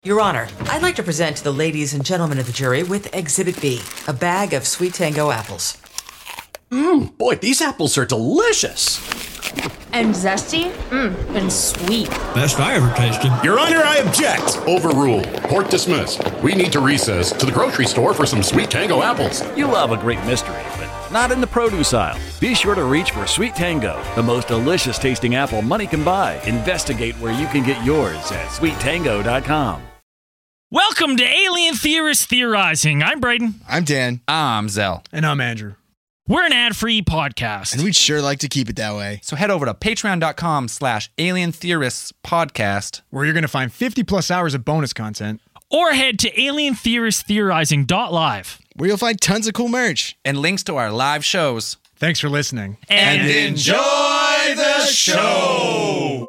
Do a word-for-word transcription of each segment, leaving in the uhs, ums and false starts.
Your Honor, I'd like to present to the ladies and gentlemen of the jury with Exhibit B, a bag of Sweet Tango apples. Mmm, boy, these apples are delicious. And zesty? Mmm, and sweet. Best I ever tasted. Your Honor, I object. Overruled. Court dismissed. We need to recess to the grocery store for some Sweet Tango apples. You love a great mystery, but not in the produce aisle. Be sure to reach for Sweet Tango, the most delicious tasting apple money can buy. Investigate where you can get yours at sweet tango dot com. Welcome to Alien Theorist Theorizing. I'm Braden. I'm Dan. I'm Zell. And I'm Andrew. We're an ad-free podcast. And we'd sure like to keep it that way. So head over to patreon.com slash alien theorists podcast, where you're going to find fifty plus hours of bonus content. Or head to alien theorist theorizing dot live, where you'll find tons of cool merch. And links to our live shows. Thanks for listening. And, and enjoy the show!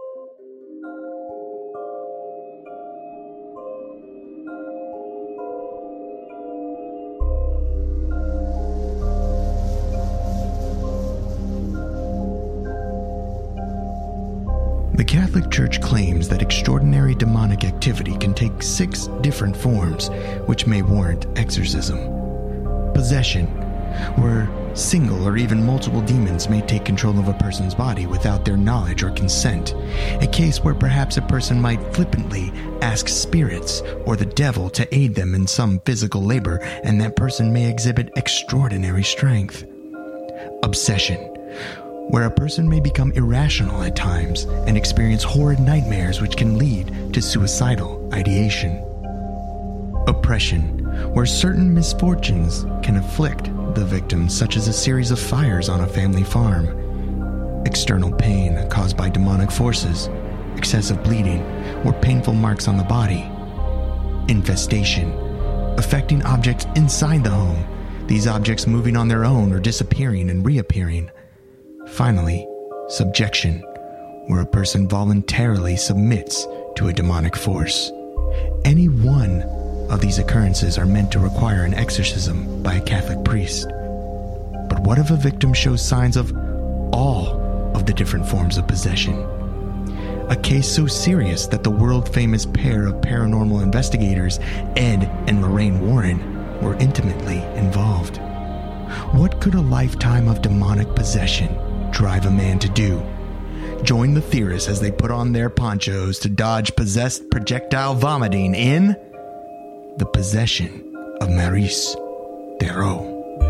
The Catholic Church claims that extraordinary demonic activity can take six different forms, which may warrant exorcism. Possession, where single or even multiple demons may take control of a person's body without their knowledge or consent, a case where perhaps a person might flippantly ask spirits or the devil to aid them in some physical labor, and that person may exhibit extraordinary strength. Obsession, where a person may become irrational at times and experience horrid nightmares which can lead to suicidal ideation. Oppression, where certain misfortunes can afflict the victim, such as a series of fires on a family farm. External pain caused by demonic forces, excessive bleeding, or painful marks on the body. Infestation, affecting objects inside the home, these objects moving on their own or disappearing and reappearing. Finally, subjection, where a person voluntarily submits to a demonic force. Any one of these occurrences are meant to require an exorcism by a Catholic priest. But what if a victim shows signs of all of the different forms of possession? A case so serious that the world-famous pair of paranormal investigators, Ed and Lorraine Warren, were intimately involved. What could a lifetime of demonic possession drive a man to do? Join the theorists as they put on their ponchos to dodge possessed projectile vomiting in The Possession of Maurice Theroux.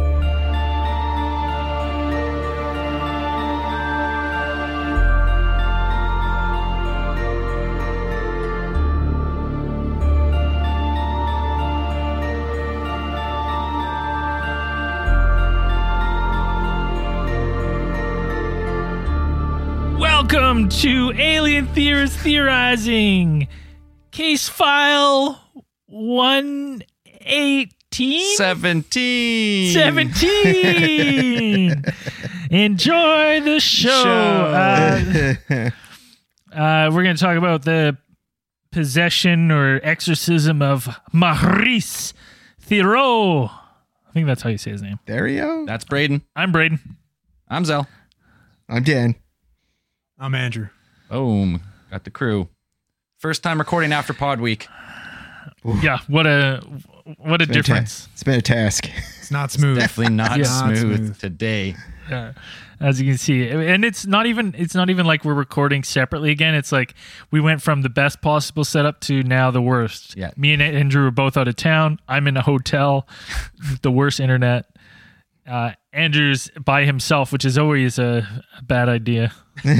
Welcome to Alien Theorist Theorizing. Case file one eighteen? seventeen. seventeen. Enjoy the show. show. Uh, uh, we're going to talk about the possession or exorcism of Maurice Theroux. I think that's how you say his name. Theroux? That's Braden. I'm Braden. I'm Zell. I'm Dan. I'm Andrew. Boom. Got the crew. First time recording after pod week. Yeah, what a what a it's difference. Ta- it's been a task. It's not smooth. Definitely not, yeah, smooth, not smooth today. Yeah. As you can see, and it's not even it's not even like we're recording separately again. It's like we went from the best possible setup to now the worst. Yeah. Me and Andrew are both out of town. I'm in a hotel with the worst internet. Uh, Andrew's by himself, which is always a, a bad idea.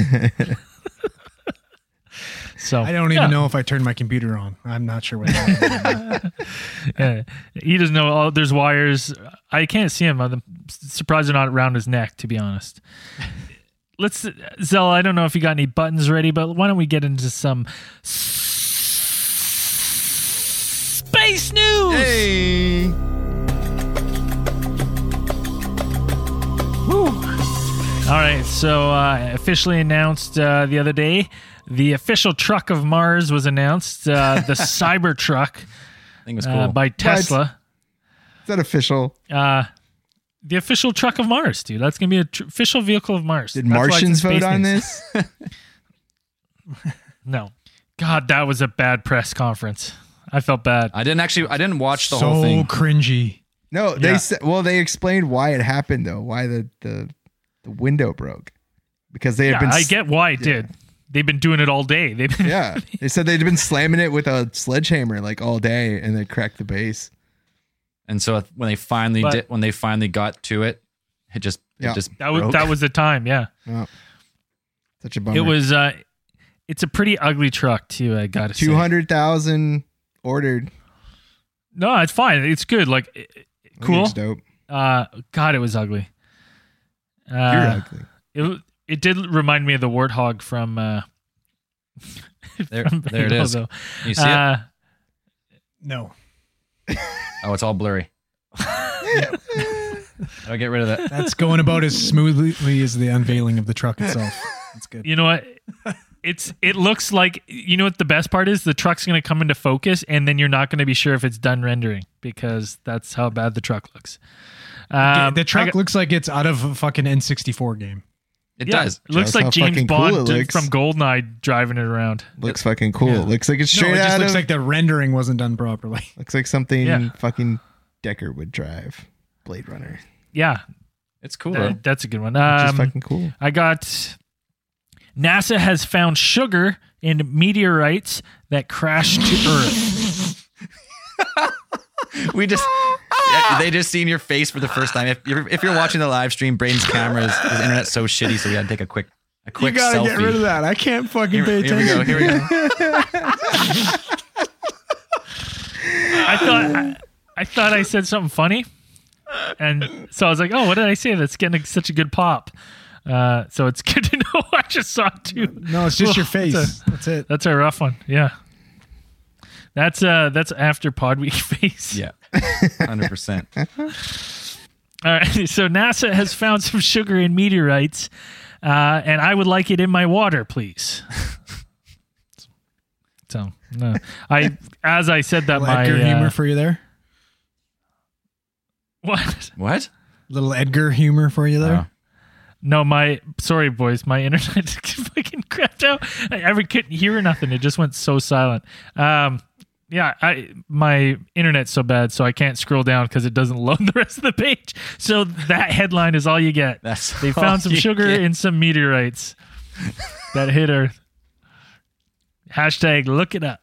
So I don't yeah. even know if I turned my computer on. I'm not sure what happened. Yeah. He doesn't know. Oh, there's wires. I can't see him. I'm surprised they're not around his neck, to be honest. Let's, Zell, I don't know if you got any buttons ready, but why don't we get into some space news? Hey! Woo. All right, so uh, officially announced uh, the other day, the official truck of Mars was announced, uh, the Cybertruck I think it was cool. uh, by Tesla. What? Is that official? Uh, the official truck of Mars, dude. That's going to be an tr- official vehicle of Mars. Did That's Martians vote space on news. this? No. God, that was a bad press conference. I felt bad. I didn't actually. I didn't watch the so whole thing. cringy. No, they Yeah. said. Well, they explained why it happened though. Why the the, the window broke because they had Yeah, been. I s- get why it did. They've been doing it all day. They've been, Yeah, they said they'd been slamming it with a sledgehammer like all day, and they cracked the base. And so when they finally But- did, when they finally got to it, it just Yeah. it just that was broke. that was the time. Yeah, Oh, such a bummer. it was. Uh, it's a pretty ugly truck too. I gotta say. two hundred thousand ordered. No, it's fine. It's good. Like it- it- I think cool. it's dope. Uh, God, it was ugly. Uh, You're ugly. It it did remind me of the warthog from. Uh, There- from there it Halo, is. though. You see uh, No. Oh, it's all blurry. I'll get rid of that. That's going about as smoothly as the unveiling of the truck itself. That's good. You know what? It's it looks like you know what the best part is. The truck's going to come into focus, and then you're not going to be sure if it's done rendering because that's how bad the truck looks. Um, the truck I got- looks like it's out of a fucking N sixty-four game. It yeah, does. It looks Shows how like James fucking cool Bond it did- looks. from Goldeneye driving it around. Looks fucking cool. Yeah. Looks like it's No, straight it just out looks of. like the rendering wasn't done properly. looks like something Yeah. fucking Decker would drive. Blade Runner. Yeah, It's cool. that- though. that's a good one. Which is Um, fucking cool. I got NASA has found sugar in meteorites that crashed to Earth. We just yeah, they just seen your face for the first time. If you're if you're watching the live stream, Braden's camera is his internet's so shitty, so we had to take a quick a quick selfie. that. I can't fucking Here, here we go. Here we go. I thought I, I thought I said something funny, and so I was like, "Oh, what did I say? That's getting such a good pop." Uh, so it's good to know. I just saw it too. No, it's just your That's face. a- That's it. That's a rough one. Yeah, that's uh that's after Pod Week face. Yeah, hundred percent. All right. So NASA has found some sugar in meteorites, uh, and I would like it in my water, please. So no, I as I said that Little my Edgar uh, humor for you there. what? What? Little Edgar humor for you there. Oh. No, my sorry, boys. My internet fucking crapped out. I, I couldn't hear nothing. It just went so silent. Um, yeah, I my internet's so bad, so I can't scroll down because it doesn't load the rest of the page. So that headline is all you get. That's They all found some you sugar get. in some meteorites that hit Earth. Hashtag look it up.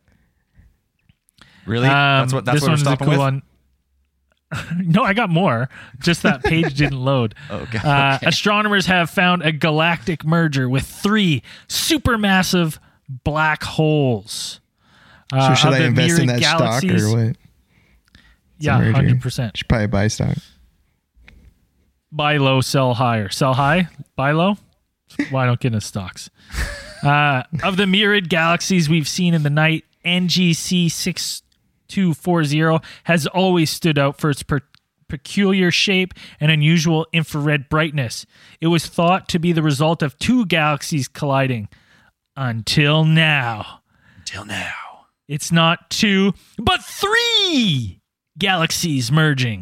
Really? Um, that's what that's this what we're one's a stopping cool with. one. No, I got more. Just that page didn't load. Okay, Uh, okay. astronomers have found a galactic merger with three supermassive black holes. Uh, So should of I the invest in myriad that galaxies- stock or what? Yeah, merger. hundred percent. Should probably buy stock. Buy low, sell higher. Sell high, buy low. Why don't get into stocks? Uh, of the myriad galaxies we've seen in the night, N G C six two four zero has always stood out for its per- peculiar shape and unusual infrared brightness. It was thought to be the result of two galaxies colliding. Until now. Until now. It's not two, but three galaxies merging.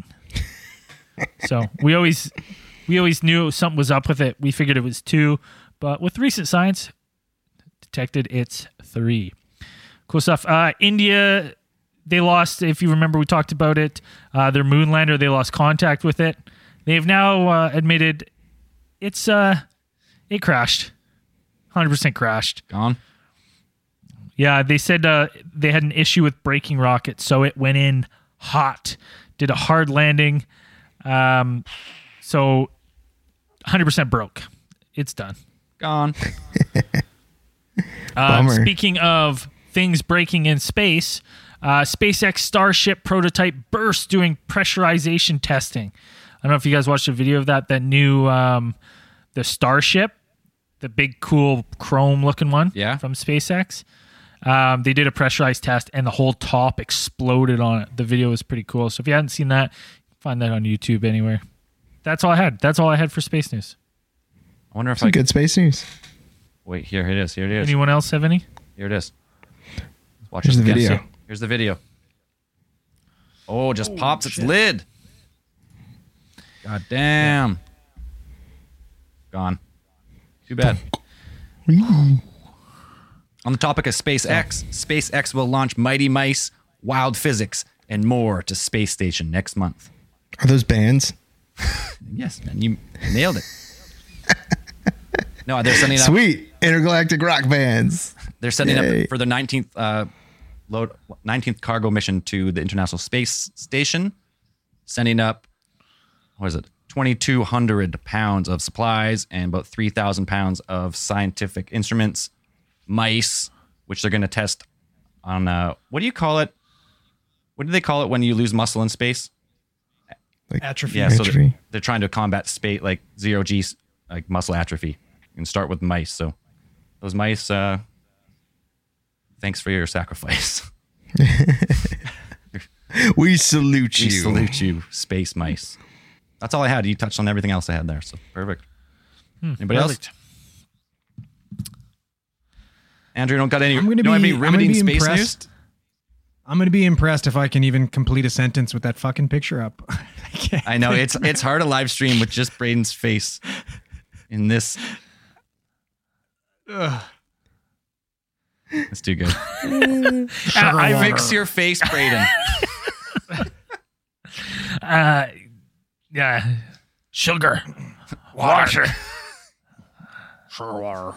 So we always we always knew something was up with it. We figured it was two, but with recent science, detected it's three. Cool stuff. Uh, India, they lost, if you remember, we talked about it. Uh, their moon lander, they lost contact with it. They've now uh, admitted it's uh, it crashed. one hundred percent crashed. Gone. Yeah, they said uh, they had an issue with braking rockets, so it went in hot, did a hard landing. Um, so one hundred percent broke. It's done. Gone. Um, Bummer. speaking of things breaking in space, uh, SpaceX Starship prototype burst doing pressurization testing. I don't know if you guys watched a video of that. That new um, the Starship, the big cool chrome looking one, Yeah. from SpaceX. Um, they did a pressurized test and the whole top exploded on it. The video was pretty cool. So if you hadn't seen that, find that on YouTube anywhere. That's all I had. That's all I had for space news. I wonder if Some I good space news. wait. Here it is. Here it is. Anyone else have any? Here it is. Watch Here's this the again. video. See? Here's the video. Oh, it just pops its lid. God damn. Gone. Too bad. On the topic of SpaceX, SpaceX will launch Mighty Mice wild physics, and more to space station next month. Are those bands? Yes, man, you nailed it. No, they're sending up. Sweet intergalactic rock bands. They're sending Yay. up for the nineteenth uh, load, nineteenth cargo mission to the International Space Station. Sending up, what is it, twenty-two hundred pounds of supplies and about three thousand pounds of scientific instruments, mice, which they're going to test on, uh, what do you call it? What do they call it when you lose muscle in space? Like Atrophy. Yeah, so atrophy. they're, they're trying to combat space, like zero G, like muscle atrophy. You can start with mice. So those mice, uh, thanks for your sacrifice. We salute you. We salute you, space mice. That's all I had. You touched on everything else I had there, so perfect. Hmm, Anybody perfect. else? Andrew, you don't got any? I'm going to you don't be, have any I'm gonna riveting be space impressed. news? I'm going to be impressed if I can even complete a sentence with that fucking picture up. I can't. I know it's it's hard to live stream with just Braden's face in this. Ugh. That's too good. I, I fix your face, Braden. Uh, yeah. Sugar. Water. Sure water.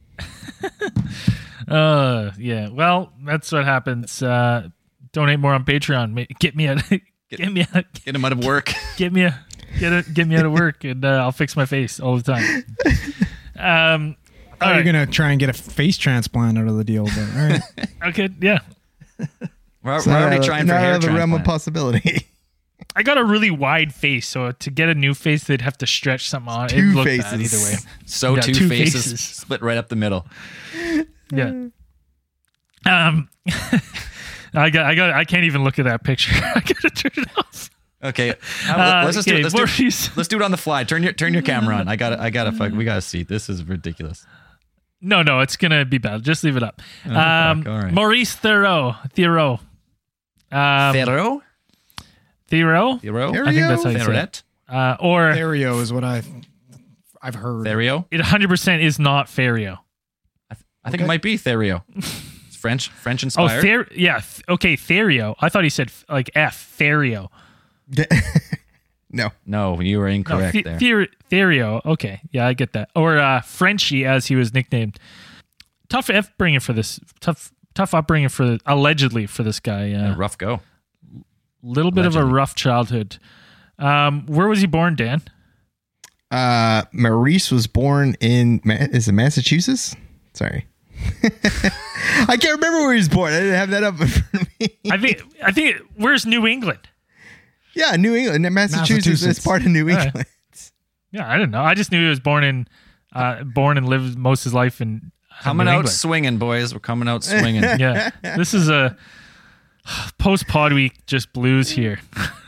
Uh, yeah. Well, that's what happens. Uh, donate more on Patreon. Ma- Get me out. Get me out. Get him out of work. Get me. A, get it. Get me out of work, and uh, I'll fix my face all the time. Um. I thought all you were right. going to try and get a face transplant out of the deal, but all right. Okay. Yeah. We're, It's we're not already out of- trying for not hair out of the realm of transplant. possibility. I got a really wide face, so to get a new face, they'd have to stretch something on. Two It'd look faces. bad either way. So Yeah, two, two faces, faces. split right up the middle. Yeah. Um. I got. I got. I can't even look at that picture. I gotta turn it off. Okay, How- Uh, let's just okay, do it. Let's do, Maurice. let's do it on the fly. Turn your turn your camera on. I got I got to fuck. We got to see. This is ridiculous. No, no, it's gonna be bad. Just leave it up. Oh, um, fuck, all right. Maurice Theroux. Theroux. Um, Theroux? Theroux. Theroux? I think that's how you say Theroux? it. Uh, or Therio is what I, I've heard. Theroux? it one hundred percent is not Therio. I, th- I think it might be Theroux. It's French, French Oh, inspired. Ther- yeah. th- Okay, Therio. I thought he said f- like F. Therio. No. No, you were No, incorrect Th- there. Ther- Therio. Okay, yeah, I get that. Or uh, Frenchie, as he was nicknamed. Tough upbringing for this. Tough, tough upbringing for allegedly for this guy. Uh, Yeah, rough go. little bit of a allegedly. rough childhood. Um, where was he born, Dan? Uh, Maurice was born in, Ma- is it Massachusetts? Sorry. I can't remember where he was born. I didn't have that up in front of me. I think. I think. Where's New England? Yeah, New England. Massachusetts, Massachusetts. is part of New All right. England. Yeah, I didn't know. I just knew he was born in, uh, born and lived most of his life in uh, Coming New out England. swinging, boys. We're coming out swinging. Yeah, this is a post pod week just blues here.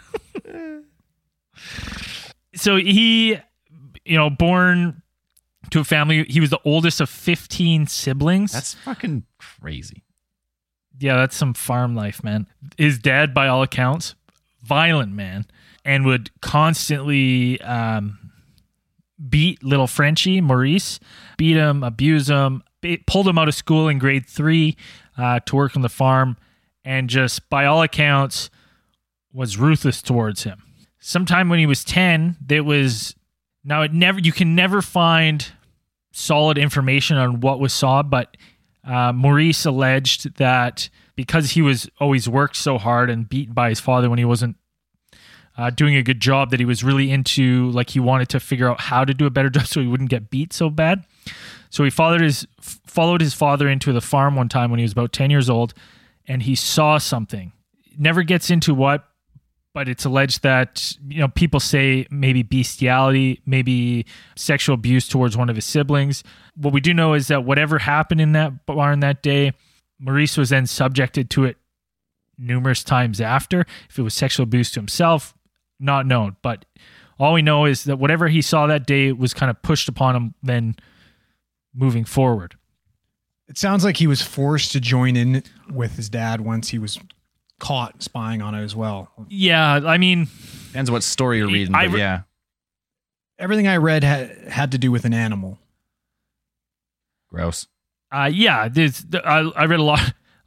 So he, you know, born to a family. He was the oldest of fifteen siblings. That's fucking crazy. Yeah, that's some farm life, man. His dad, by all accounts, violent man, and would constantly um, beat little Frenchie, Maurice, beat him, abuse him, ba- pulled him out of school in grade three uh, to work on the farm, and just, by all accounts, was ruthless towards him. Sometime when he was ten, there was, now it never, you can never find solid information on what was saw, but uh, Maurice alleged that because he was always worked so hard and beaten by his father when he wasn't uh, doing a good job, that he was really into, like, he wanted to figure out how to do a better job so he wouldn't get beat so bad. So he followed his followed his father into the farm one time when he was about ten years old, and he saw something. Never gets into what, but it's alleged that, you know, people say maybe bestiality, maybe sexual abuse towards one of his siblings. What we do know is that whatever happened in that barn that day, Maurice was then subjected to it numerous times after. If it was sexual abuse to himself, not known. But all we know is that whatever he saw that day was kind of pushed upon him then moving forward. It sounds like he was forced to join in with his dad once he was caught spying on it as well. Yeah, I mean, Depends what story you're reading, I but re- yeah. Everything I read had had to do with an animal. Gross. Uh, yeah, there's, I, I read a lot, a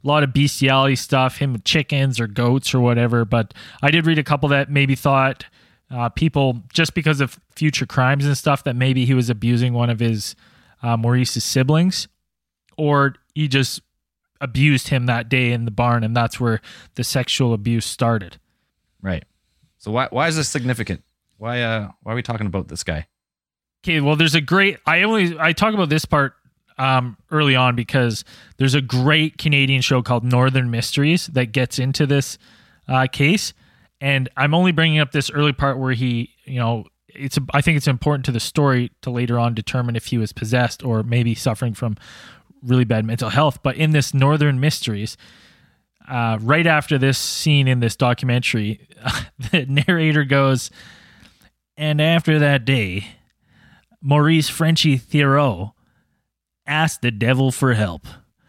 a lot of bestiality stuff, him with chickens or goats or whatever. But I did read a couple that maybe thought uh, people, just because of future crimes and stuff, that maybe he was abusing one of his uh, Maurice's siblings, or he just abused him that day in the barn, and that's where the sexual abuse started. Right. So why why is this significant? Why uh why are we talking about this guy? Okay, well, there's a great. I only I talk about this part um, early on because there's a great Canadian show called Northern Mysteries that gets into this uh, case, and I'm only bringing up this early part where he, you know, it's. I think it's important to the story to later on determine if he was possessed or maybe suffering from really bad mental health. But in this Northern Mysteries, uh, right after this scene in this documentary, the narrator goes, "And after that day, Maurice Frenchy Thieriot asked the devil for help.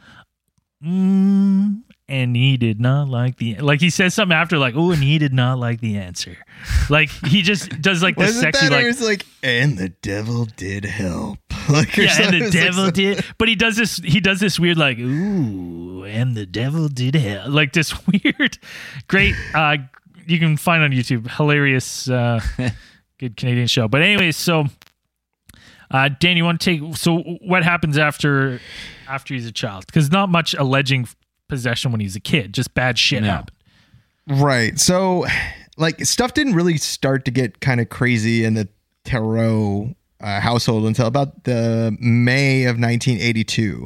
Mm, and he did not like the, like he says something after like, oh, and he did not like the answer. Like he just does like the Wasn't sexy, that, like, or it's like, and the devil did help. Like, or yeah, and something. the It's like devil some- did, but he does this, he does this weird, like, ooh, and the devil did help. Like this weird, great, uh, you can find on YouTube, hilarious, uh, good Canadian show. But anyways, so, Uh, Dan, you want to take, so what happens after after he's a child? Because not much alleging possession when he's a kid, just bad shit No. happened. Right. So, like, stuff didn't really start to get kind of crazy in the Thieriot uh, household until about the May of nineteen eighty-two,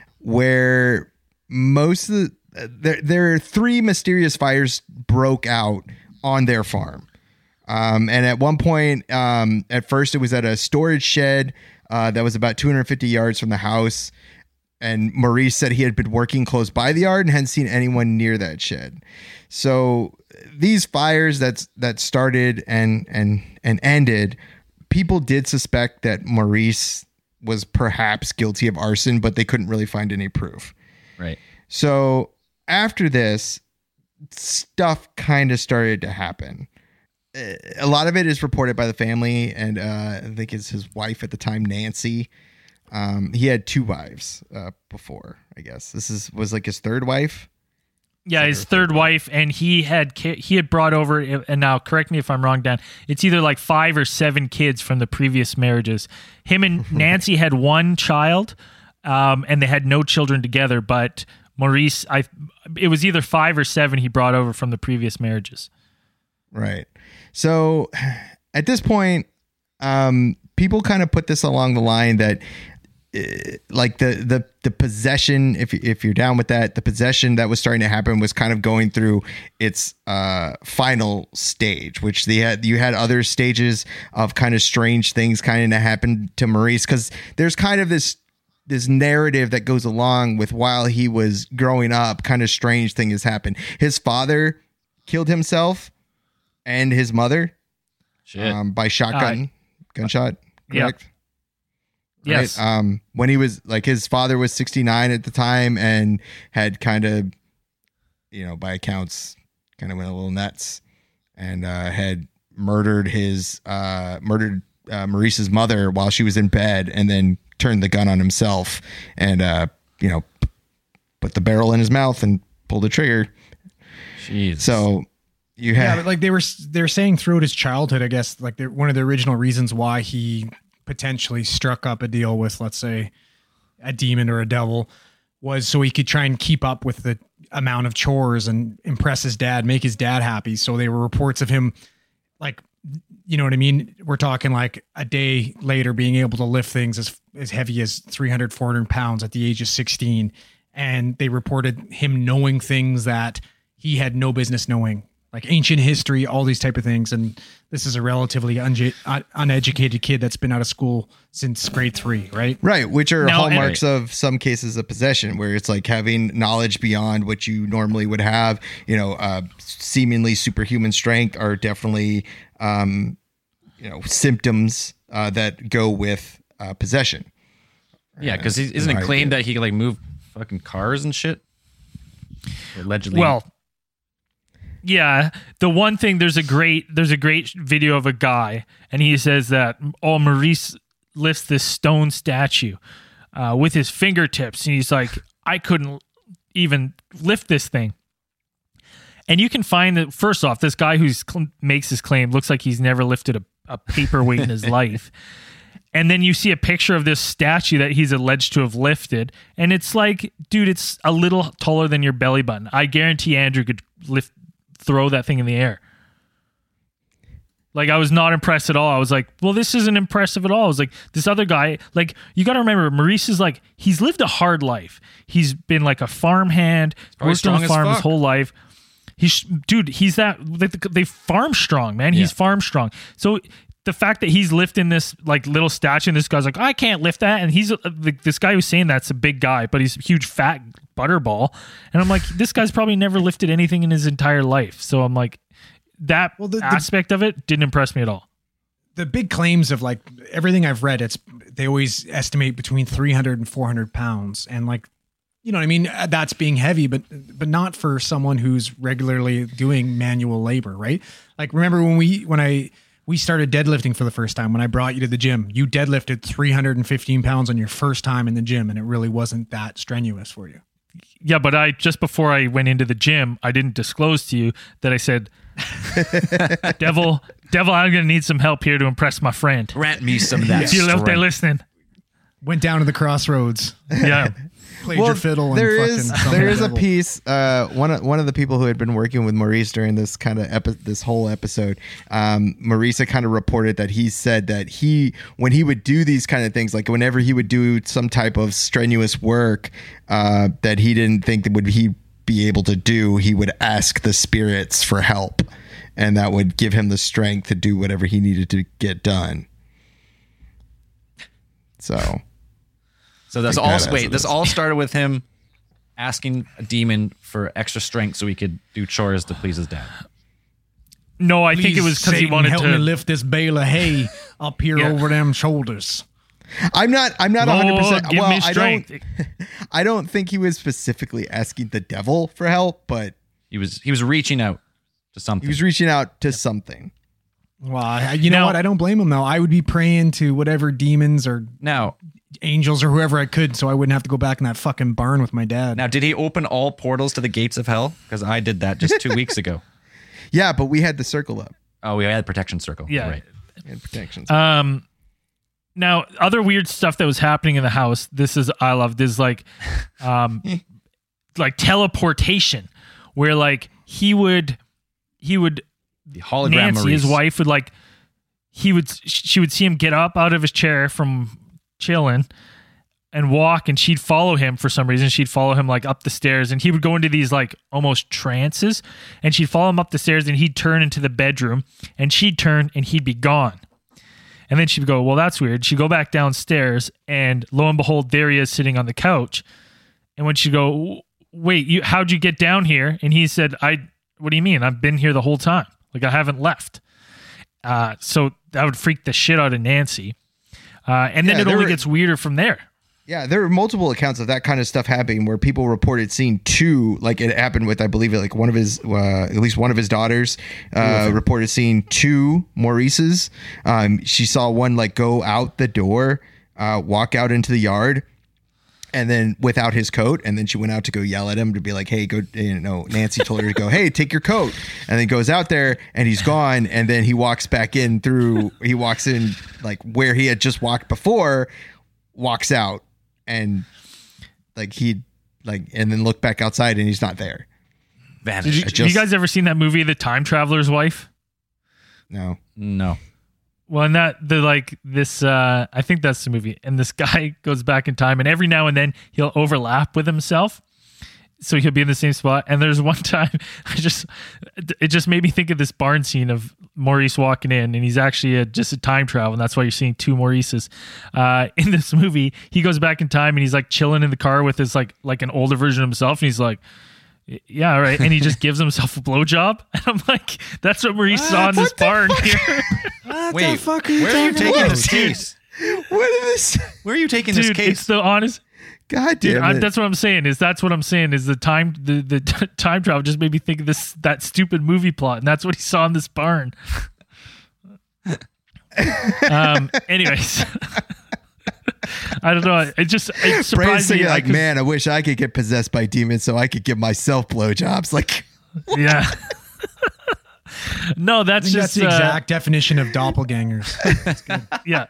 where most of the, there, there are three mysterious fires broke out on their farm. Um, and at one point, um, at first it was at a storage shed uh, that was about two hundred fifty yards from the house. And Maurice said he had been working close by the yard and hadn't seen anyone near that shed. So these fires that's that started and and and ended, people did suspect that Maurice was perhaps guilty of arson, but they couldn't really find any proof. Right. So after this, stuff kind of started to happen. A lot of it is reported by the family, and uh, I think it's his wife at the time, Nancy. Um, he had two wives uh, before, I guess. This is was like his third wife. Yeah, his third wife, and he had ki- he had brought over, and now correct me if I'm wrong, Dan, it's either like five or seven kids from the previous marriages. Him and Nancy had one child, um, and they had no children together, but Maurice, I it was either five or seven he brought over from the previous marriages. Right. So at this point, um, people kind of put this along the line that uh, like the, the, the possession, if, if you're down with that, the possession that was starting to happen was kind of going through its uh, final stage, which they had, you had other stages of kind of strange things kind of happened to Maurice. Cause there's kind of this, this narrative that goes along with while he was growing up, kind of strange thing has happened. His father killed himself and his mother um, by shotgun uh, gunshot. Correct. Yeah. Yes. Right? Um, when he was like, his father was sixty-nine at the time and had kind of, you know, by accounts, kind of went a little nuts and uh, had murdered his uh, murdered uh, Maurice's mother while she was in bed, and then turned the gun on himself and uh, you know, put the barrel in his mouth and pulled the trigger. Jeez. So. You yeah, have but like they were they're saying throughout his childhood, I guess, like one of the original reasons why he potentially struck up a deal with, let's say, a demon or a devil was so he could try and keep up with the amount of chores and impress his dad, make his dad happy. So there were reports of him, like, you know what I mean? We're talking like a day later being able to lift things as as heavy as three hundred, four hundred pounds at the age of sixteen. And they reported him knowing things that he had no business knowing, like ancient history, all these type of things. And this is a relatively unge- un- uneducated kid that's been out of school since grade three, right? Right, which are Now, hallmarks and- of some cases of possession, where it's like having knowledge beyond what you normally would have. You know, uh, seemingly superhuman strength are definitely, um, you know, symptoms uh, that go with uh, possession. Yeah, because isn't it claimed that he could like move fucking cars and shit? Allegedly. Well, yeah, the one thing, there's a great there's a great video of a guy, and he says that, oh, Maurice lifts this stone statue uh, with his fingertips, and he's like, I couldn't even lift this thing. And you can find that, first off, this guy who cl- makes this claim looks like he's never lifted a, a paperweight in his life. And then you see a picture of this statue that he's alleged to have lifted. And it's like, dude, it's a little taller than your belly button. I guarantee Andrew could lift, throw that thing in the air. Like, I was not impressed at all. I was like, well, this isn't impressive at all. I was like, this other guy, like, you got to remember, Maurice is like, he's lived a hard life. He's been like a farmhand, worked on a farm his whole life. He's, dude, he's that, they, they farm strong, man. He's yeah. farm strong. So the fact that he's lifting this like little statue and this guy's like, I can't lift that. And he's, like, this guy who's saying that's a big guy, but he's a huge fat butterball. And I'm like, this guy's probably never lifted anything in his entire life. So I'm like, that well, the, the, aspect of it didn't impress me at all. The big claims of like everything I've read, it's, they always estimate between three hundred and four hundred pounds. And like, you know what I mean? That's being heavy, but but not for someone who's regularly doing manual labor, right? Like, remember when we when I we started deadlifting for the first time, when I brought you to the gym, you deadlifted three hundred fifteen pounds on your first time in the gym, and it really wasn't that strenuous for you. Yeah, but I just before I went into the gym, I didn't disclose to you that I said, Devil, Devil, I'm going to need some help here to impress my friend. Grant me some of that. If you're out there listening. Went down to the crossroads. Yeah. Played well, your fiddle. And there fucking is there is a piece. Uh, one of one of the people who had been working with Maurice during this kind of epi- this whole episode, um, Maurice kind of reported that he said that he when he would do these kind of things, like whenever he would do some type of strenuous work uh, that he didn't think that would he be able to do, he would ask the spirits for help, and that would give him the strength to do whatever he needed to get done. So. So that's all. Wait, this all started with him asking a demon for extra strength so he could do chores to please his dad. No, I Please, think it was because he wanted help to me lift this bale of hay up here yeah. over them shoulders. I'm not. I'm not one hundred percent. Give well, me strength. I don't. I don't think he was specifically asking the devil for help, but he was. He was reaching out to something. He was reaching out to something. Well, I, you know now, what? I don't blame him though. I would be praying to whatever demons or now. angels or whoever I could, so I wouldn't have to go back in that fucking barn with my dad. Now, did he open all portals to the gates of hell? Because I did that just two weeks ago. Yeah, but we had the circle up. Oh, we had protection circle. Yeah, right. We had protection circle. Um, now other weird stuff that was happening in the house. This is I love this like, um, like teleportation, where like he would, he would, the hologram Nancy, Maurice. his wife would like, he would, she would see him get up out of his chair from chilling and walk, and she'd follow him for some reason. She'd follow him like up the stairs, and he would go into these like almost trances, and she'd follow him up the stairs, and he'd turn into the bedroom, and she'd turn and he'd be gone. And then she'd go, well, that's weird. She'd go back downstairs, and lo and behold, there he is sitting on the couch. And when she'd go, wait, you, how'd you get down here? And he said, I, what do you mean? I've been here the whole time. Like, I haven't left. Uh, so that would freak the shit out of Nancy. Uh, and then yeah, it only were, gets weirder from there. Yeah, there are multiple accounts of that kind of stuff happening where people reported seeing two, like it happened with, I believe, like one of his, uh, at least one of his daughters uh, reported seeing two Maurices. Um, she saw one like go out the door, uh, walk out into the yard, and then without his coat. And then she went out to go yell at him to be like, hey, go, you know, Nancy told her to go, hey, take your coat. And then goes out there and he's gone. And then he walks back in through, he walks in like where he had just walked before, walks out and like he like, and then look back outside and he's not there. Did you, just, you guys ever seen that movie, The Time Traveler's Wife? No. No. Well, and that the like this, uh, I think that's the movie. And this guy goes back in time, and every now and then he'll overlap with himself, so he'll be in the same spot. And there's one time, I just, it just made me think of this barn scene of Maurice walking in, and he's actually a, just a time travel, and that's why you're seeing two Maurices. Uh, in this movie, he goes back in time, and he's like chilling in the car with his like like an older version of himself, and he's like, yeah, all right. And he just gives himself a blowjob. And I'm like, that's what Maurice what? saw in this barn fuck? here. What Wait, the fuck are you where are you taking about? this case? What is this? Where are you taking Dude, this case? It's the honest. God damn Dude, it. I, that's what I'm saying. Is that's what I'm saying. Is the time the the t- time travel just made me think of this that stupid movie plot, and that's what he saw in this barn. um. Anyways. I don't know. It just it Brain's surprised me. thinking I like, could- man, I wish I could get possessed by demons so I could give myself blowjobs. Like, yeah. No, I that's think just that's the uh, exact definition of doppelgangers. That's good. yeah.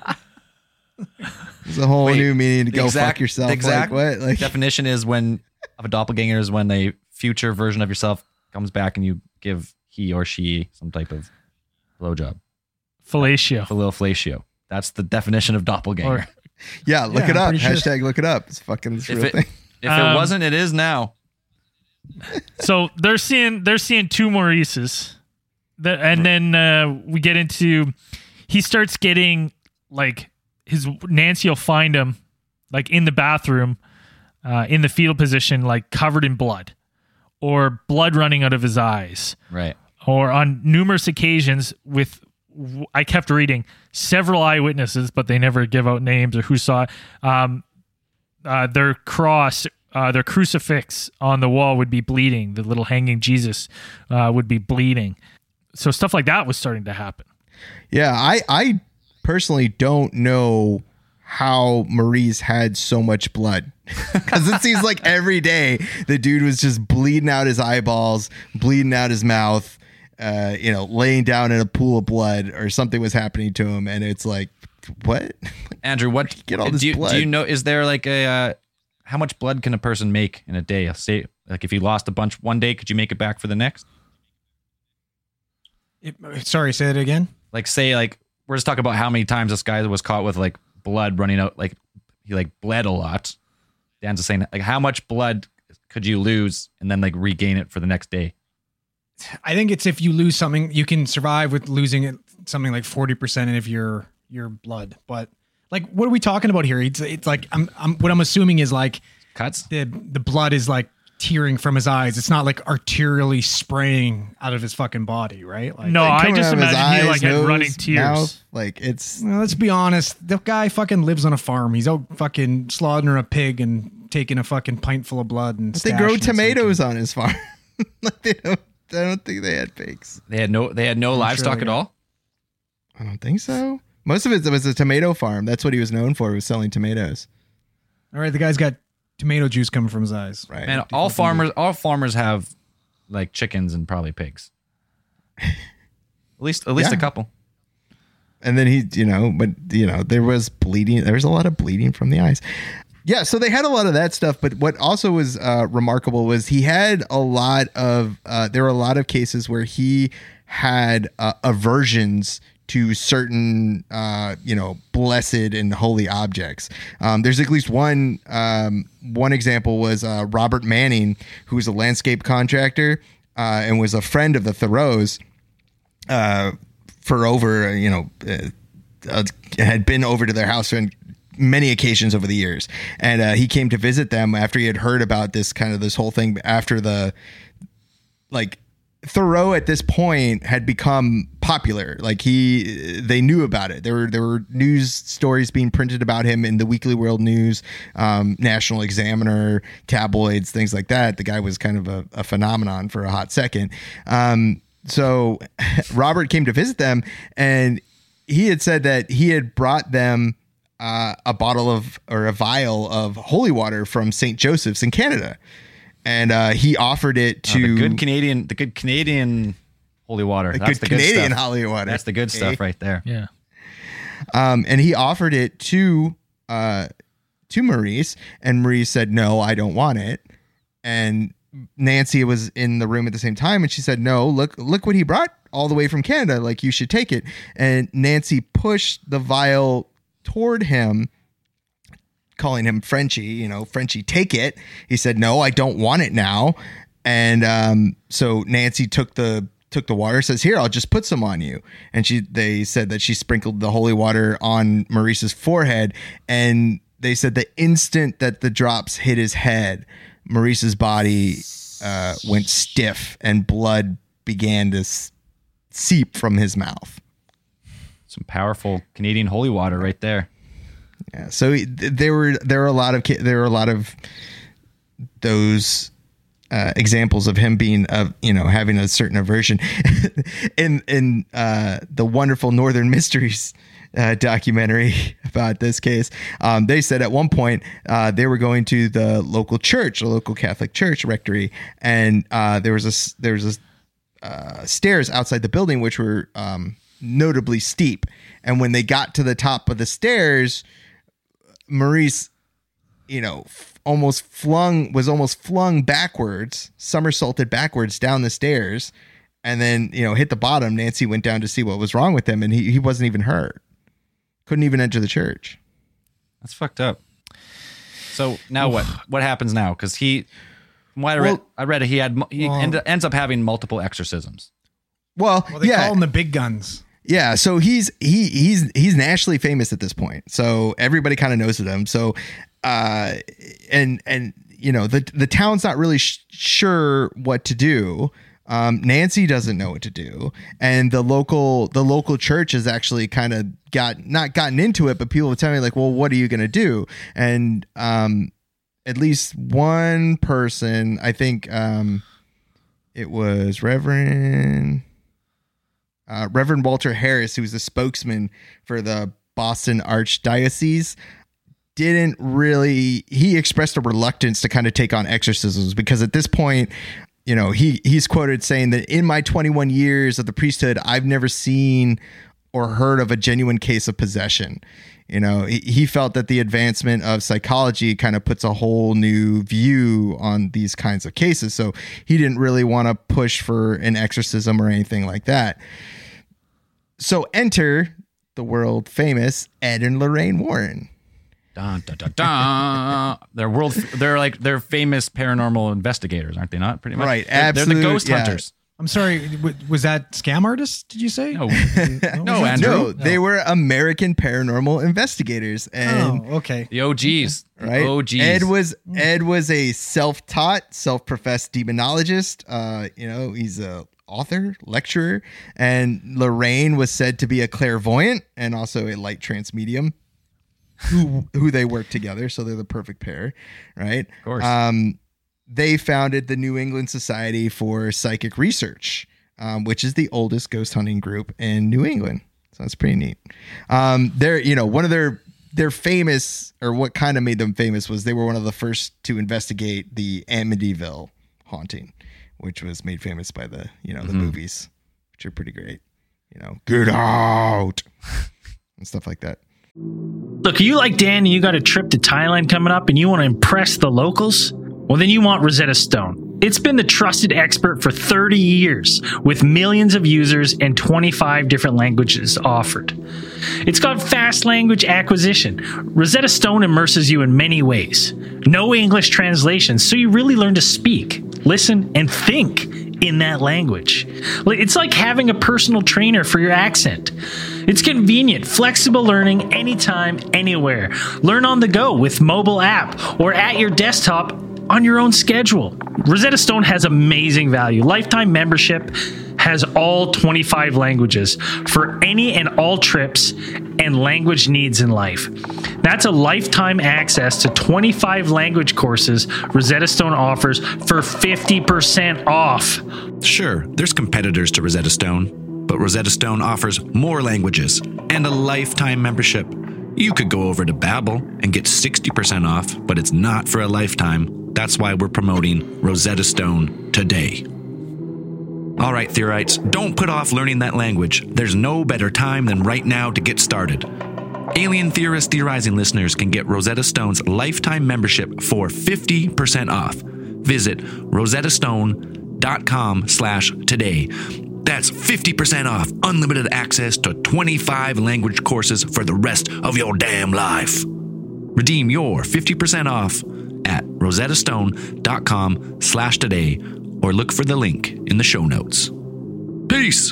it's a whole Wait, new meaning to the go exact- fuck yourself. The exact like, what? Like, definition is when of a doppelganger is when a future version of yourself comes back and you give he or she some type of blowjob. Fellatio. Fellatio. That's the definition of doppelganger. Or- yeah, look Yeah, it I'm up. pretty sure. Hashtag look it up. It's fucking this if real it, thing. if Um, it wasn't, it is now. So they're seeing they're seeing two Maurices, the, and then uh, we get into he starts getting like his Nancy will find him like in the bathroom, uh, in the fetal position, like covered in blood, or blood running out of his eyes, Right. or on numerous occasions with. I kept reading several eyewitnesses, but they never give out names or who saw it. Um, uh, their cross, uh, their crucifix on the wall would be bleeding. The little hanging Jesus uh, would be bleeding. So stuff like that was starting to happen. Yeah, I, I personally don't know how Maurice had so much blood because it seems like every day the dude was just bleeding out his eyeballs, bleeding out his mouth, uh, you know, laying down in a pool of blood or something was happening to him. And it's like, what? Andrew, what Get all this do you, blood. do you know? Is there like a uh, how much blood can a person make in a day? Say, like if you lost a bunch one day, could you make it back for the next? It, sorry, say it again. Like say like we're just talking about how many times this guy was caught with like blood running out, like he like bled a lot. Dan's just saying like how much blood could you lose and then like regain it for the next day? I think it's if you lose something, you can survive with losing it something like forty percent of your your blood. But like, what are we talking about here? It's it's like I'm I'm what I'm assuming is like Cuts. the the blood is like tearing from his eyes. It's not like arterially spraying out of his fucking body, right? Like, No, I Coming just out of his imagine he eyes, like had nose, running tears. mouth, like it's well, let's be honest. The guy fucking lives on a farm. He's out fucking slaughtering a pig and taking a fucking pint full of blood and but they stashing grow it so he tomatoes can- on his farm. Like they don't. I don't think they had pigs. They had no they had no I'm sure livestock they at did. all. I don't think so. Most of it was a tomato farm. That's what he was known for, was selling tomatoes. All right, the guy's got tomato juice coming from his eyes. Right. Man, all farmers all farmers have like chickens and probably pigs. At least at least Yeah. a couple. And then he, you know, but you know, there was bleeding. There was a lot of bleeding from the eyes. Yeah, so they had a lot of that stuff. But what also was uh, remarkable was he had a lot of. Uh, there were a lot of cases where he had uh, aversions to certain, uh, you know, blessed and holy objects. Um, there's at least one. Um, one example was uh, Robert Manning, who was a landscape contractor uh, and was a friend of the Thoreaus. Uh, for over, you know, uh, uh, had been over to their house on many occasions over the years. And uh, he came to visit them after he had heard about this kind of this whole thing after the, like, Thoreau at this point had become popular. Like he, they knew about it. There were, there were news stories being printed about him in the Weekly World News, um, National Examiner, tabloids, things like that. The guy was kind of a, a phenomenon for a hot second. Um, So Robert came to visit them, and he had said that he had brought them uh, a bottle of or a vial of holy water from Saint Joseph's in Canada, and uh, he offered it to Uh, the good Canadian, the good Canadian holy water. the That's good the good Canadian stuff. holy water. That's the good eh? stuff right there. Yeah. Um, and he offered it to uh, to Maurice, and Maurice said, "No, I don't want it." And Nancy was in the room at the same time, and she said, "No, look, look what he brought all the way from Canada. Like, you should take it." And Nancy pushed the vial toward him, calling him Frenchie. You know, Frenchie, take it. He said, "No, I don't want it now." And um, so Nancy took the took the water. Says, "Here, I'll just put some on you." And she, they said that she sprinkled the holy water on Maurice's forehead, and they said the instant that the drops hit his head, Maurice's body uh, went stiff and blood began to s- seep from his mouth. Some powerful Canadian holy water right there. Yeah. So th- there were there were a lot of ki- there were a lot of those uh, examples of him being of you know having a certain aversion in in uh, the wonderful Northern Mysteries uh, documentary about this case. Um, they said at one point uh, they were going to the local church, a local Catholic church rectory, and uh, there was a there was a uh, stairs outside the building which were um, notably steep. And when they got to the top of the stairs, Maurice, you know, f- almost flung was almost flung backwards, somersaulted backwards down the stairs. And then, you know, hit the bottom. Nancy went down to see what was wrong with him, and he, he wasn't even hurt. Couldn't even enter the church. That's fucked up. So now what? What happens now? Because he, from what I read, Well- I read he had he Well- end, ends up having multiple exorcisms. Well, Well, they yeah, call them the big guns. yeah. So he's he he's he's nationally famous at this point. So everybody kind of knows of him. So, uh, and and you know the the town's not really sh- sure what to do. Um, Nancy doesn't know what to do, and the local the local church has actually kind of got not gotten into it, but people are telling me like, well, what are you going to do? And um, at least one person, I think um, it was Reverend uh, Reverend Walter Harris, who was the spokesman for the Boston Archdiocese, didn't really. He expressed a reluctance to kind of take on exorcisms because at this point, you know, he he's quoted saying that in my twenty-one years of the priesthood, I've never seen or heard of a genuine case of possession. You know, he, he felt that the advancement of psychology kind of puts a whole new view on these kinds of cases. So he didn't really want to push for an exorcism or anything like that. So enter the world famous Ed and Lorraine Warren. Dun, dun, dun, dun. They're world. They're like they're famous paranormal investigators, aren't they? Not pretty much. Right, They're, they're the absolute- ghost yeah. hunters. I'm sorry. w- Was that scam artists? Did you say? No, no, Andrew. No, they were American paranormal investigators, and Oh, okay. The O Gs. right, The O Gs. Ed was Ed was a self-taught, self-professed demonologist. Uh, you know, he's a author, lecturer, and Lorraine was said to be a clairvoyant and also a light trance medium. Who who they work together, so they're the perfect pair, right? Of course. Um, they founded the New England Society for Psychic Research, um, which is the oldest ghost hunting group in New England. So that's pretty neat. Um, they're, you know, one of their they're famous, or what kind of made them famous was they were one of the first to investigate the Amityville haunting, which was made famous by the, you know, the Mm-hmm. movies, which are pretty great. You know, Get Out and stuff like that. Look, are you like Dan and you got a trip to Thailand coming up and you want to impress the locals? Well, then you want Rosetta Stone. It's been the trusted expert for thirty years with millions of users and twenty-five different languages offered. It's got fast language acquisition. Rosetta Stone immerses you in many ways. No English translations, so you really learn to speak, listen, and think in that language. It's like having a personal trainer for your accent. It's convenient, flexible learning anytime, anywhere. Learn on the go with mobile app or at your desktop on your own schedule. Rosetta Stone has amazing value. Lifetime membership has all twenty-five languages for any and all trips and language needs in life. That's a lifetime access to twenty-five language courses Rosetta Stone offers for fifty percent off. Sure, there's competitors to Rosetta Stone, but Rosetta Stone offers more languages and a lifetime membership. You could go over to Babbel and get sixty percent off, but it's not for a lifetime. That's why we're promoting Rosetta Stone today. All right, Theorites, don't put off learning that language. There's no better time than right now to get started. Alien Theorist Theorizing listeners can get Rosetta Stone's lifetime membership for fifty percent off. Visit rosettastone.com slash today. That's fifty percent off unlimited access to twenty-five language courses for the rest of your damn life. Redeem your fifty percent off at rosettastone.com slash today or look for the link in the show notes. Peace!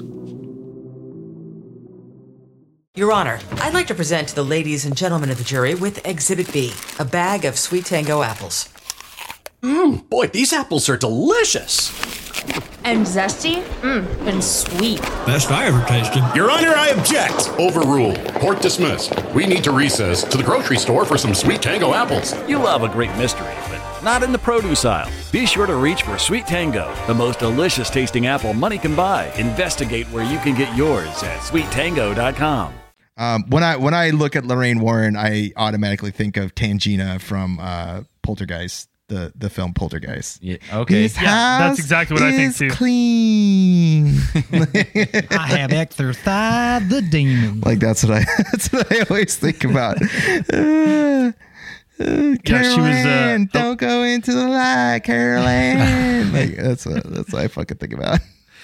Your Honor, I'd like to present to the ladies and gentlemen of the jury with Exhibit B, a bag of Sweet Tango apples. Mmm, boy, these apples are delicious. And zesty? Mmm, and sweet. Best I ever tasted. Your Honor, I object. Overruled. Court dismissed. We need to recess to the grocery store for some Sweet Tango apples. You love a great mystery, but not in the produce aisle. Be sure to reach for Sweet Tango, the most delicious tasting apple money can buy. Investigate where you can get yours at sweet tango dot com. Um, when I when I look at Lorraine Warren, I automatically think of Tangina from uh, Poltergeist, the the film Poltergeist. Yeah, okay. This Yeah, that's house exactly what I think is too. Clean. I have exorcised the demon. Like that's what I that's what I always think about. Uh, uh, Carol was, uh, Ann, oh. don't go into the light, Carol Ann. Like that's what that's what I fucking think about.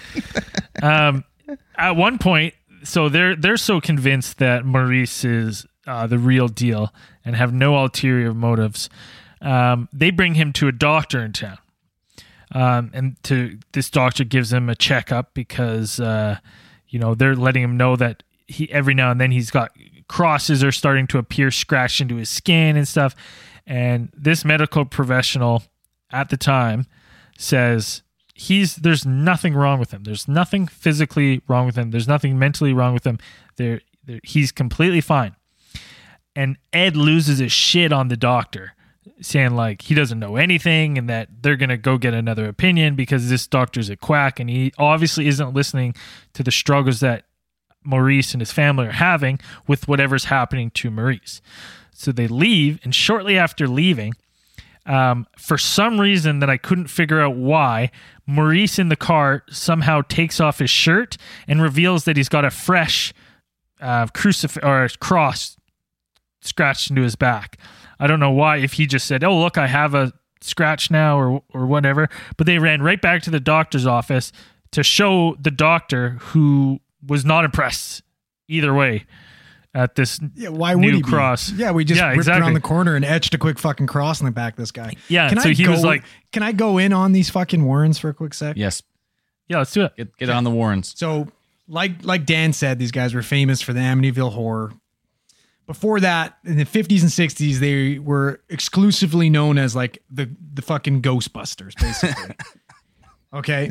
um, at one point, so they're they're so convinced that Maurice is uh, the real deal and have no ulterior motives. Um, they bring him to a doctor in town, um, and to this doctor gives him a checkup because uh, you know they're letting him know that he every now and then he's got crosses are starting to appear scratched into his skin and stuff. And this medical professional at the time says he's there's nothing wrong with him. There's nothing physically wrong with him. There's nothing mentally wrong with him. There, there he's completely fine. And Ed loses his shit on the doctor, saying like he doesn't know anything and that they're going to go get another opinion because this doctor's a quack and he obviously isn't listening to the struggles that Maurice and his family are having with whatever's happening to Maurice. So they leave, and shortly after leaving, um, for some reason that I couldn't figure out why, Maurice in the car somehow takes off his shirt and reveals that he's got a fresh uh, crucifix or cross scratched into his back. I don't know why, if he just said, oh, look, I have a scratch now or or whatever, but they ran right back to the doctor's office to show the doctor, who was not impressed either way at this Yeah, why new would he cross. Be? Yeah, we just Yeah, ripped exactly. around the corner and etched a quick fucking cross in the back of this guy. Yeah, can so I he go, was like- can I go in on these fucking Warrens for a quick sec? Yes. Yeah, let's do it. Get, get on the Warrens. So, like like Dan said, these guys were famous for the Amityville Horror. Before that, in the fifties and sixties, they were exclusively known as like the the fucking Ghostbusters, basically. Okay.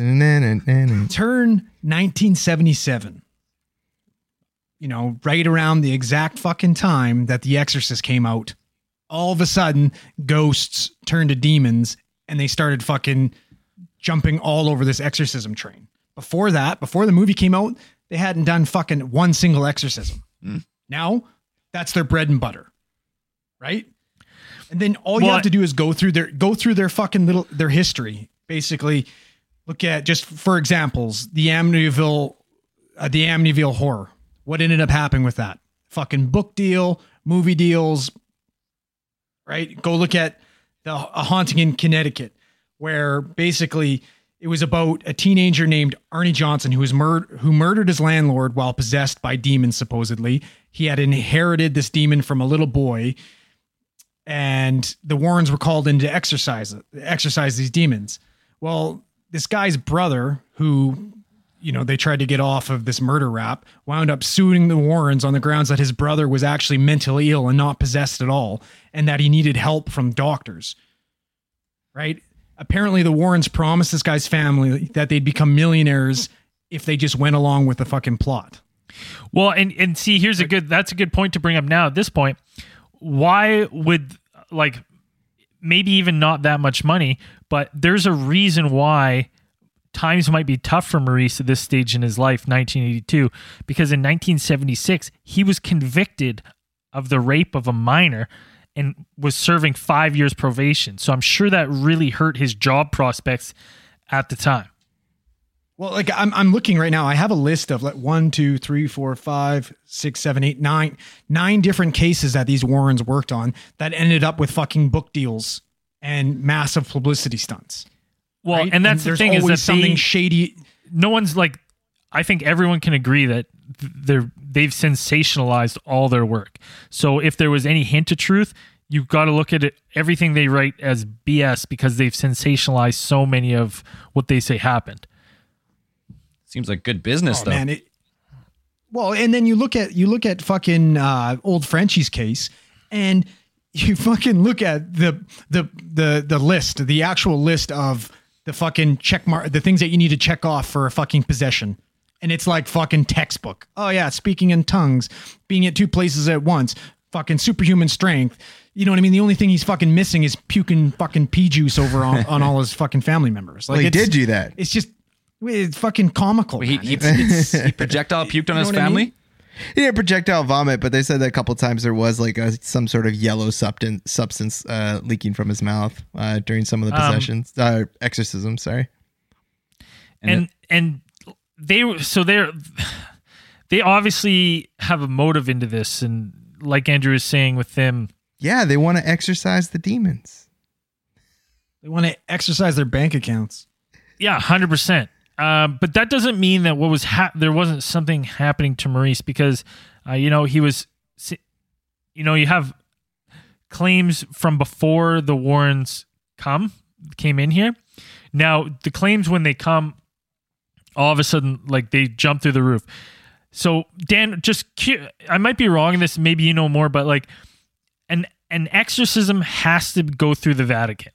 Turn nineteen seventy-seven. You know, right around the exact fucking time that The Exorcist came out, all of a sudden, ghosts turned to demons and they started fucking jumping all over this exorcism train. Before that, before the movie came out, they hadn't done fucking one single exorcism. Mm. Now, that's their bread and butter. Right? And then all you Well, have to do is go through their go through their fucking little their history. Basically, look at, just for examples, the Amityville uh, the Amityville Horror. What ended up happening with that? Fucking book deal, movie deals, right? Go look at the A Haunting in Connecticut, where basically it was about a teenager named Arnie Johnson who was mur- who murdered his landlord while possessed by demons, supposedly. He had inherited this demon from a little boy, and the Warrens were called in to exorcise it, exorcise these demons. Well, this guy's brother, who, you know, they tried to get off of this murder rap, wound up suing the Warrens on the grounds that his brother was actually mentally ill and not possessed at all, and that he needed help from doctors. Right? Apparently, the Warrens promised this guy's family that they'd become millionaires if they just went along with the fucking plot. Well, and and see, here's a good that's a good point to bring up now at this point. Why would, like, maybe even not that much money, but there's a reason why times might be tough for Maurice at this stage in his life, nineteen eighty-two, because in nineteen seventy-six, he was convicted of the rape of a minor and was serving five years probation. So I'm sure that really hurt his job prospects at the time. Well, like I'm, I'm looking right now. I have a list of like one, two, three, four, five, six, seven, eight, nine, nine different cases that these Warrens worked on that ended up with fucking book deals and massive publicity stunts. Well, right? and that's the there's thing is always that something they, shady. No one's like, I think everyone can agree that they're they've sensationalized all their work. So if there was any hint of truth, you've got to look at it, everything they write as B S because they've sensationalized so many of what they say happened. Seems like good business, Oh, though. man, it, well, and then you look at you look at fucking uh, old Frenchie's case, and you fucking look at the the the the list, the actual list of the fucking check mark, the things that you need to check off for a fucking possession, and it's like fucking textbook. Oh yeah, speaking in tongues, being at two places at once, fucking superhuman strength. You know what I mean? The only thing he's fucking missing is puking fucking pea juice over on, on all his fucking family members. Like, Well, he it's- did do that. It's just it's fucking comical. Wait, he, man. he, It's- he projectile puked on You know his what I family? mean? He didn't projectile vomit, but they said that a couple times there was like a, some sort of yellow substance substance uh, leaking from his mouth uh, during some of the possessions, um, uh, exorcisms. Sorry, and and, and they so they're they obviously have a motive into this, and like Andrew is saying with them, yeah, they want to exorcise the demons. They want to exercise their bank accounts. Yeah, one hundred percent. Um, but that doesn't mean that what was ha- there wasn't something happening to Maurice, because, uh, you know, he was, you know, you have claims from before the Warrens come, came in here. Now, the claims when they come, all of a sudden, like, they jump through the roof. So, Dan, just, cu- I might be wrong in this, maybe you know more, but, like, an an exorcism has to go through the Vatican.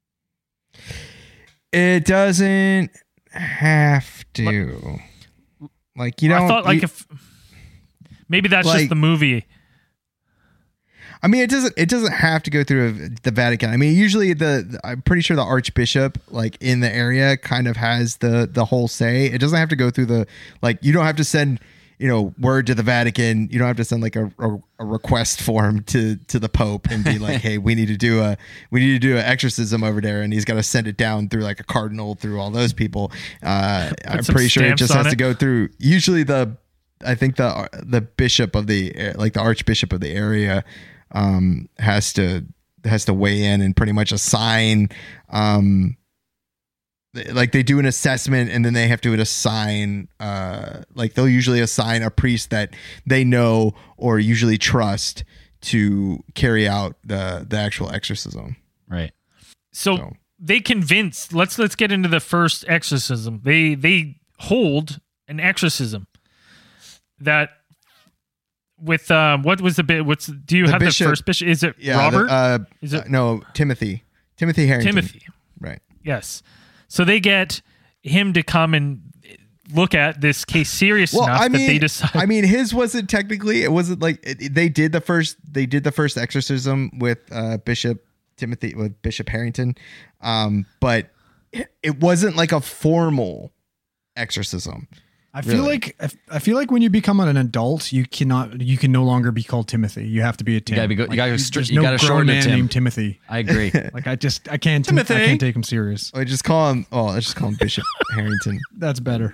It doesn't have to. Like, like you know, I thought like you, if maybe that's like, just the movie. I mean, it doesn't. It doesn't have to go through the Vatican. I mean, usually the, the I'm pretty sure the Archbishop, like in the area, kind of has the the whole say. It doesn't have to go through the like. You don't have to send, you know, word to the Vatican. You don't have to send like a, a, a request form to to the Pope and be like, hey, we need to do a we need to do an exorcism over there, and he's got to send it down through like a cardinal, through all those people. Uh, I'm pretty sure it just has it. to go through. Usually the I think the the bishop of the like the Archbishop of the area um, has to has to weigh in and pretty much assign. Um, like they do an assessment and then they have to assign uh like they'll usually assign a priest that they know or usually trust to carry out the the actual exorcism. Right. So, so. they convince let's let's get into the first exorcism. They they hold an exorcism that with uh what was the bit what's do you the have bishop, the first bishop? Is it yeah, Robert? The, uh, Is it uh, no Timothy. Timothy Harrington. Timothy. Right. Yes. So they get him to come and look at this case serious well, enough I mean, that they decide. I mean, his wasn't technically. It wasn't like it, they did the first. They did the first exorcism with uh, Bishop Timothy with Bishop Harrington, um, but it, it wasn't like a formal exorcism. I feel really. like I feel like when you become an adult, you cannot you can no longer be called Timothy. You have to be a Tim. You gotta be go, like, you gotta, there's you no gotta grown shorten man it, Tim. named Timothy. I agree. Like I just I can't Timothy. I can't take him serious. I just call him. Oh, let's just call him Bishop Harrington. That's better.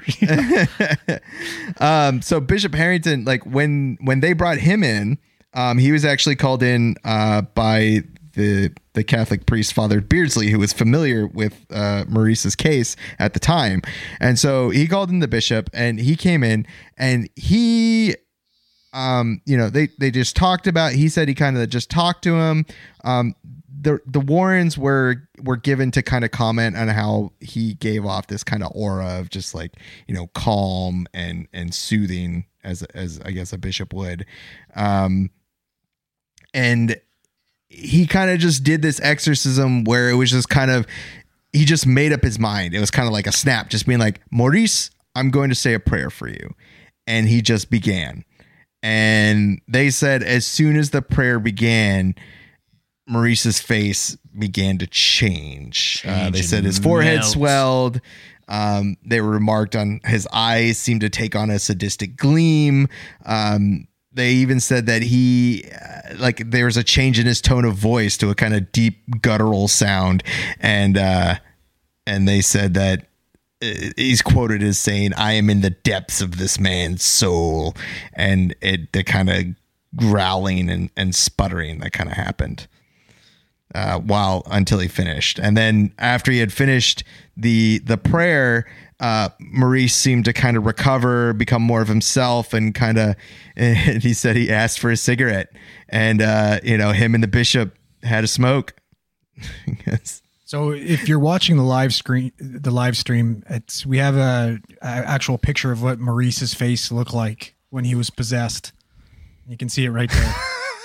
um, so Bishop Harrington, like when when they brought him in, um, he was actually called in uh, by the the Catholic priest Father Beardsley, who was familiar with uh, Maurice's case at the time, and so he called in the bishop, and he came in, and he, um, you know, they they just talked about. He said he kind of just talked to him. Um, the the Warrens were were given to kind of comment on how he gave off this kind of aura of just like, you know, calm and and soothing as as I guess a bishop would, um, and. He kind of just did this exorcism where it was just kind of, he just made up his mind. It was kind of like a snap, just being like, Maurice, I'm going to say a prayer for you. And he just began. And they said as soon as the prayer began, Maurice's face began to change. Uh, they said his forehead melt. swelled. Um, they were remarked on his eyes seemed to take on a sadistic gleam. Um, They even said that he, uh, like, there was a change in his tone of voice to a kind of deep guttural sound, and uh, and they said that uh, he's quoted as saying, "I am in the depths of this man's soul," and it the kind of growling and, and sputtering that kind of happened uh, while until he finished, and then after he had finished the the prayer. Uh, Maurice seemed to kind of recover, become more of himself, and kind of, and he said he asked for a cigarette, and uh, you know, him and the bishop had a smoke. Yes. So if you're watching the live screen, the live stream, it's we have a, a actual picture of what Maurice's face looked like when he was possessed. You can see it right there.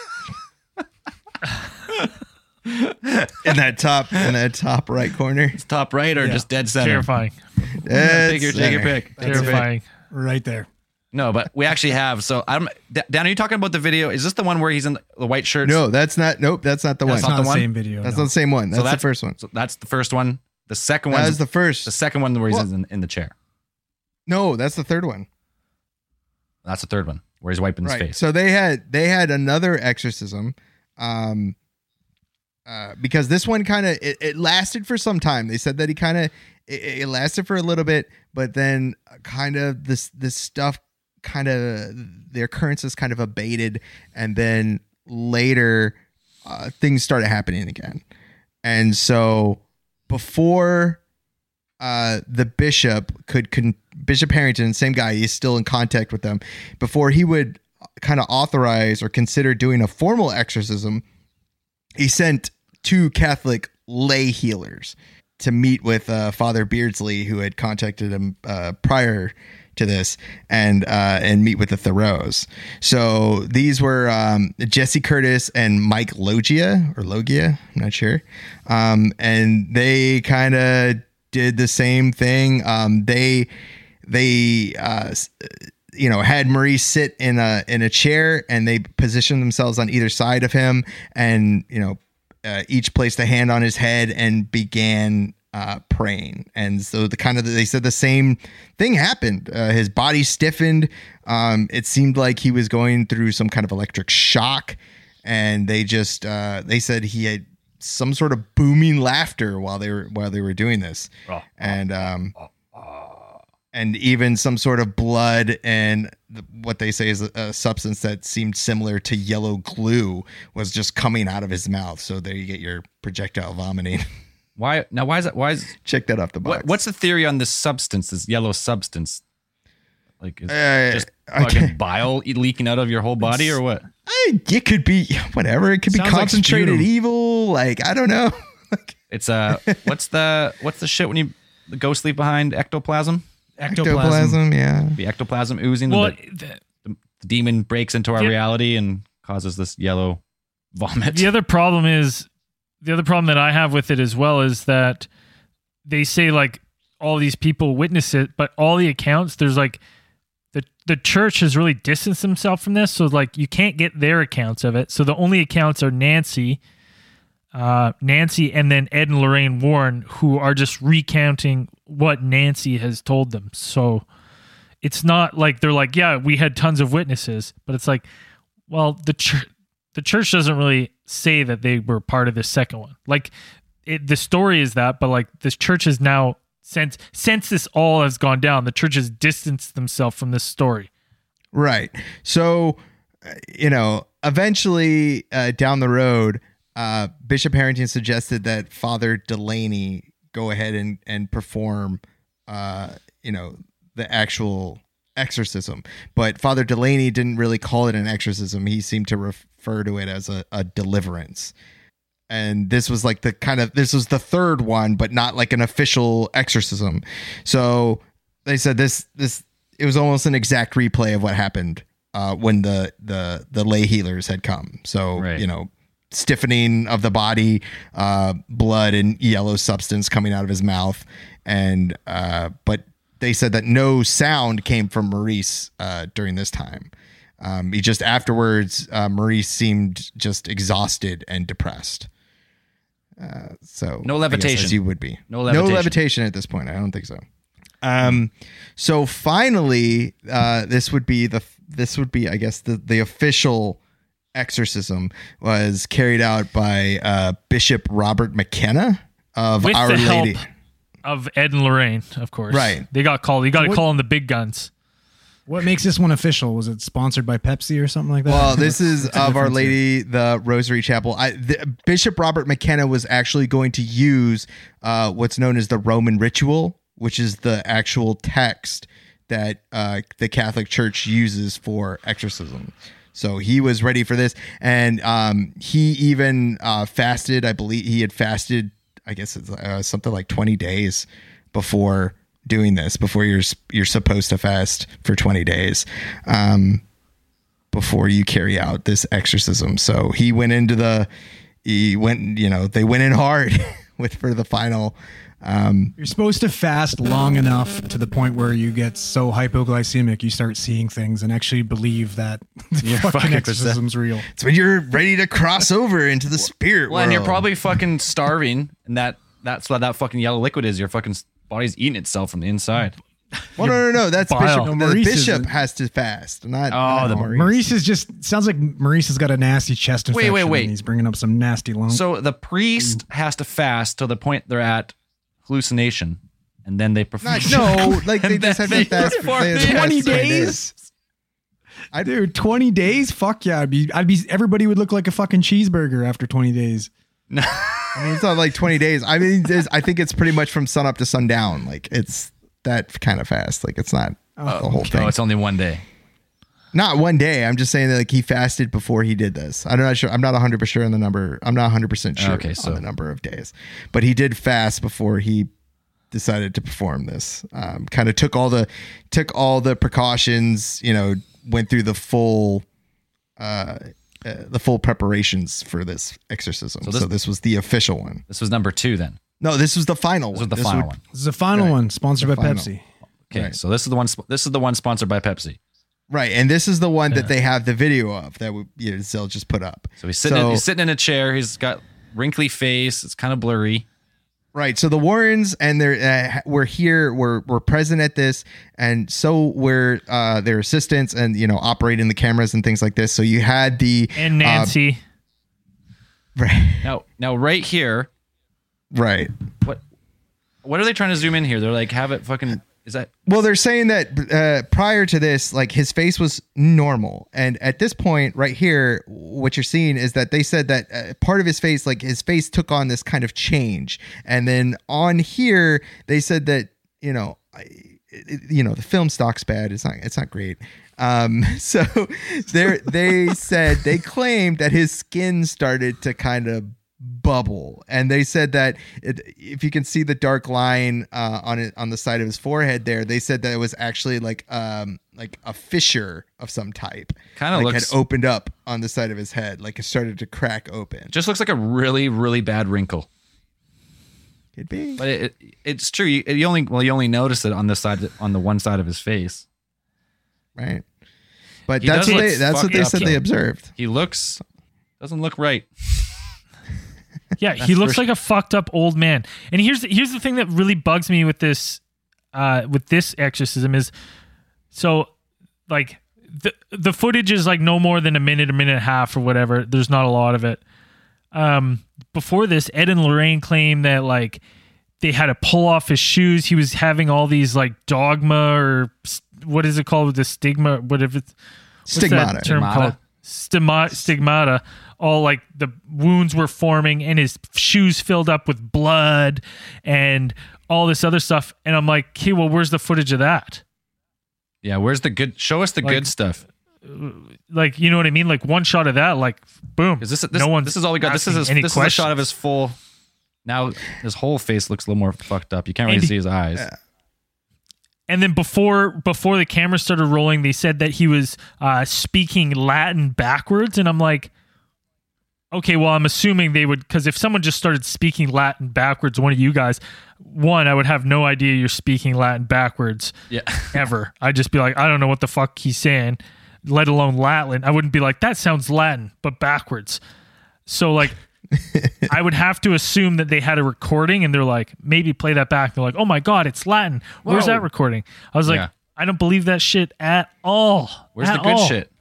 in that top in that top right corner. It's top right or Yeah. just dead center. Terrifying. Take your, take your pick. Take your pick. Terrifying. Right there. No, but we actually have. So I'm Dan. Are you talking about the video? Is this the one where he's in the white shirt? No, that's not. Nope, that's not the That's one. not the the one? same video. That's no. not the same one. That's, So that's the first one. So that's the first one. The second one That is the first. The second one where he's Well- in, in the chair. No, that's the third one. That's the third one. where he's wiping his Right. face. So they had they had another exorcism, um, uh, because this one kind of it, it lasted for some time. They said that he kind of it, it lasted for a little bit, but then kind of this this stuff kind of the occurrences kind of abated, and then later uh, things started happening again. And so before uh, the bishop could con- Bishop Harrington, same guy, he's still in contact with them, before he would kind of authorize or consider doing a formal exorcism, he sent two Catholic lay healers to meet with uh, Father Beardsley, who had contacted him uh, prior to this, and uh, and meet with the Thoreaus. So these were um, Jesse Curtis and Mike Logia or Logia, I'm not sure. Um, and they kind of did the same thing. Um, they they uh, you know had Maurice sit in a in a chair, and they positioned themselves on either side of him, and you know uh, each placed a hand on his head and began uh, praying. And so the kind of they said the same thing happened. Uh, his body stiffened. Um, it seemed like he was going through some kind of electric shock, and they just uh, they said he had some sort of booming laughter while they were while they were doing this, oh, and um, oh, oh. and even some sort of blood and the, what they say is a, a substance that seemed similar to yellow glue was just coming out of his mouth. So there you get your projectile vomiting. Why now? Why is that? Why is check that off the box? What, what's the theory on this substance? This yellow substance, like is uh, just fucking bile leaking out of your whole body, or what? It could be whatever. It could Sounds be concentrated like evil. Like I don't know. It's uh, what's the what's the shit when you go sleep behind ectoplasm? Ectoplasm. Ectoplasm, yeah. The ectoplasm oozing. Well, the, the, the demon breaks into our the, reality and causes this yellow vomit. The other problem is the other problem that I have with it as well is that they say like all these people witness it, but all the accounts there's like the the church has really distanced themselves from this, so like you can't get their accounts of it. So the only accounts are Nancy, uh, Nancy, and then Ed and Lorraine Warren, who are just recounting what Nancy has told them. So it's not like they're like, yeah, we had tons of witnesses, but it's like, well, the church. The church doesn't really say that they were part of the second one. Like it, the story is that, but like this church has now since since this all has gone down, the church has distanced themselves from this story. Right. So, you know, eventually uh, down the road, uh, Bishop Harrington suggested that Father Delaney go ahead and and perform, uh, you know, the actual exorcism. But Father Delaney didn't really call it an exorcism. He seemed to refer to it as a, a deliverance. And this was like the kind of, this was the third one, but not like an official exorcism. So they said this, this, it was almost an exact replay of what happened uh, when the, the, the lay healers had come. So, right. you know, stiffening of the body, uh, blood and yellow substance coming out of his mouth. And, uh, but they said that no sound came from Maurice uh, during this time. Um, he just afterwards, uh, Maurice seemed just exhausted and depressed. Uh, so no levitation. As you would be. No levitation. No levitation at this point. I don't think so. Um, so finally, uh, this would be the this would be I guess the the official exorcism was carried out by uh, Bishop Robert McKenna of With Our the Lady. Help of Ed and Lorraine, of course. Right. They got called. You got to What- call them the big guns. What makes this one official? Was it sponsored by Pepsi or something like that? Well, this is What's the of Our difference here? Lady, the Rosary Chapel. I, the, Bishop Robert McKenna was actually going to use uh, what's known as the Roman Ritual, which is the actual text that uh, the Catholic Church uses for exorcism. So he was ready for this, and um, he even uh, fasted. I believe he had fasted. I guess it's uh, something like twenty days before doing this, before you're you're supposed to fast for twenty days um, before you carry out this exorcism. So he went into the, he went, you know, they went in hard with for the final. Um, You're supposed to fast long enough to the point where you get so hypoglycemic you start seeing things and actually believe that the You're fucking fucking exorcism's real. it's when you're ready to cross over into the spirit Well, and you're world. probably fucking starving, and that that's what that fucking yellow liquid is. Your fucking body's eating itself from the inside. Well, no, no, no. That's Bile. Bishop. No, The Maurice bishop isn't. has to fast. Not, Oh, not the- Maurice. Maurice is just sounds like Maurice has got a nasty chest Wait, infection. wait, wait. and he's bringing up some nasty lump. So the priest has to fast till the point they're at hallucination, and then they perform. Not, no, like they And just have then to fast for perform they have to the- fast twenty for ten days. I dude, twenty days? Fuck yeah! I'd be, I'd be. Everybody would look like a fucking cheeseburger after twenty days. I mean, it's not like twenty days. I mean, it's, I think it's pretty much from sun up to sundown. Like it's that kind of fast. Like it's not the whole thing. Oh, it's only one day. Not one day. I'm just saying that like he fasted before he did this. I'm not sure. I'm not one hundred percent sure on the number. I'm not one hundred percent sure Okay, so- on the number of days. But he did fast before he decided to perform this. Um, kind of took all the took all the precautions. You know, went through the full uh, uh the full preparations for this exorcism. So So this, this- was the official one. This was number two then. No, this was the final This one. was the This final would- one. This is the final Right. one, sponsored The by final. Pepsi. Okay, Right. so this is the one. sp- This is the one sponsored by Pepsi. Right, and this is the one that they have the video of that we, you know, Zell just put up. So he's sitting. in, he's sitting in a chair. He's got wrinkly face. It's kind of blurry. Right. So the Warrens and they're uh, we're here. We're we're present at this, and so we're uh, their assistants and you know operating the cameras and things like this. So you had the And Nancy. Uh, right. Now, now, right here. Right. What? What are they trying to zoom in here? They're like, have it fucking. Is that? Well, they're saying that uh, prior to this, like his face was normal, and at this point, right here, what you're seeing is that they said that uh, part of his face, like his face, took on this kind of change, and then on here, they said that you know, I, it, you know, the film stock's bad. It's not. It's not great. Um, so they they said they claimed that his skin started to kind of bubble, and they said that it, if you can see the dark line uh, on it on the side of his forehead there, they said that it was actually like um like a fissure of some type, Kind of like looks. had opened up on the side of his head, like it started to crack open. Just looks like a really, really bad wrinkle. Could be, but it, it, it's true. You, you only well, you only notice it on the side, on the one side of his face, right? But He that's does what look they that's what fucked they up, said they though. observed. He looks doesn't look right. Yeah, he That's looks for- like a fucked up old man. And here's the, here's the thing that really bugs me with this uh with this exorcism is so like the the footage is like no more than a minute, a minute and a half or whatever. There's not a lot of it. Um before this, Ed and Lorraine claimed that like they had to pull off his shoes. He was having all these like dogma or s- what is it called? The stigma, whatever it's what's that Stigmata. term Stigmata? called? Stigma, stigmata. All like the wounds were forming and his shoes filled up with blood and all this other stuff. And I'm like, okay, well, where's the footage of that? Yeah, where's the good? Show us the Like- good stuff. Like, you know what I mean? Like one shot of that, like boom. Is this, this no one's this is all we got. This is his, asking any this is a shot of questions. his full. Now his whole face looks a little more fucked up. You can't really And he- see his eyes. And then before before the camera started rolling, they said that he was uh, speaking Latin backwards, and I'm like, okay, well, I'm assuming they would, because if someone just started speaking Latin backwards, one of you guys, one, I would have no idea you're speaking Latin backwards. Yeah. Ever. I'd just be like, I don't know what the fuck he's saying, let alone Latin. I wouldn't be like, that sounds Latin, but backwards. So like, I would have to assume that they had a recording and they're like, maybe play that back. They're like, oh my God, it's Latin. Where's Whoa. that recording? I was like, Yeah. I don't believe that shit at all. Where's At the good all. shit?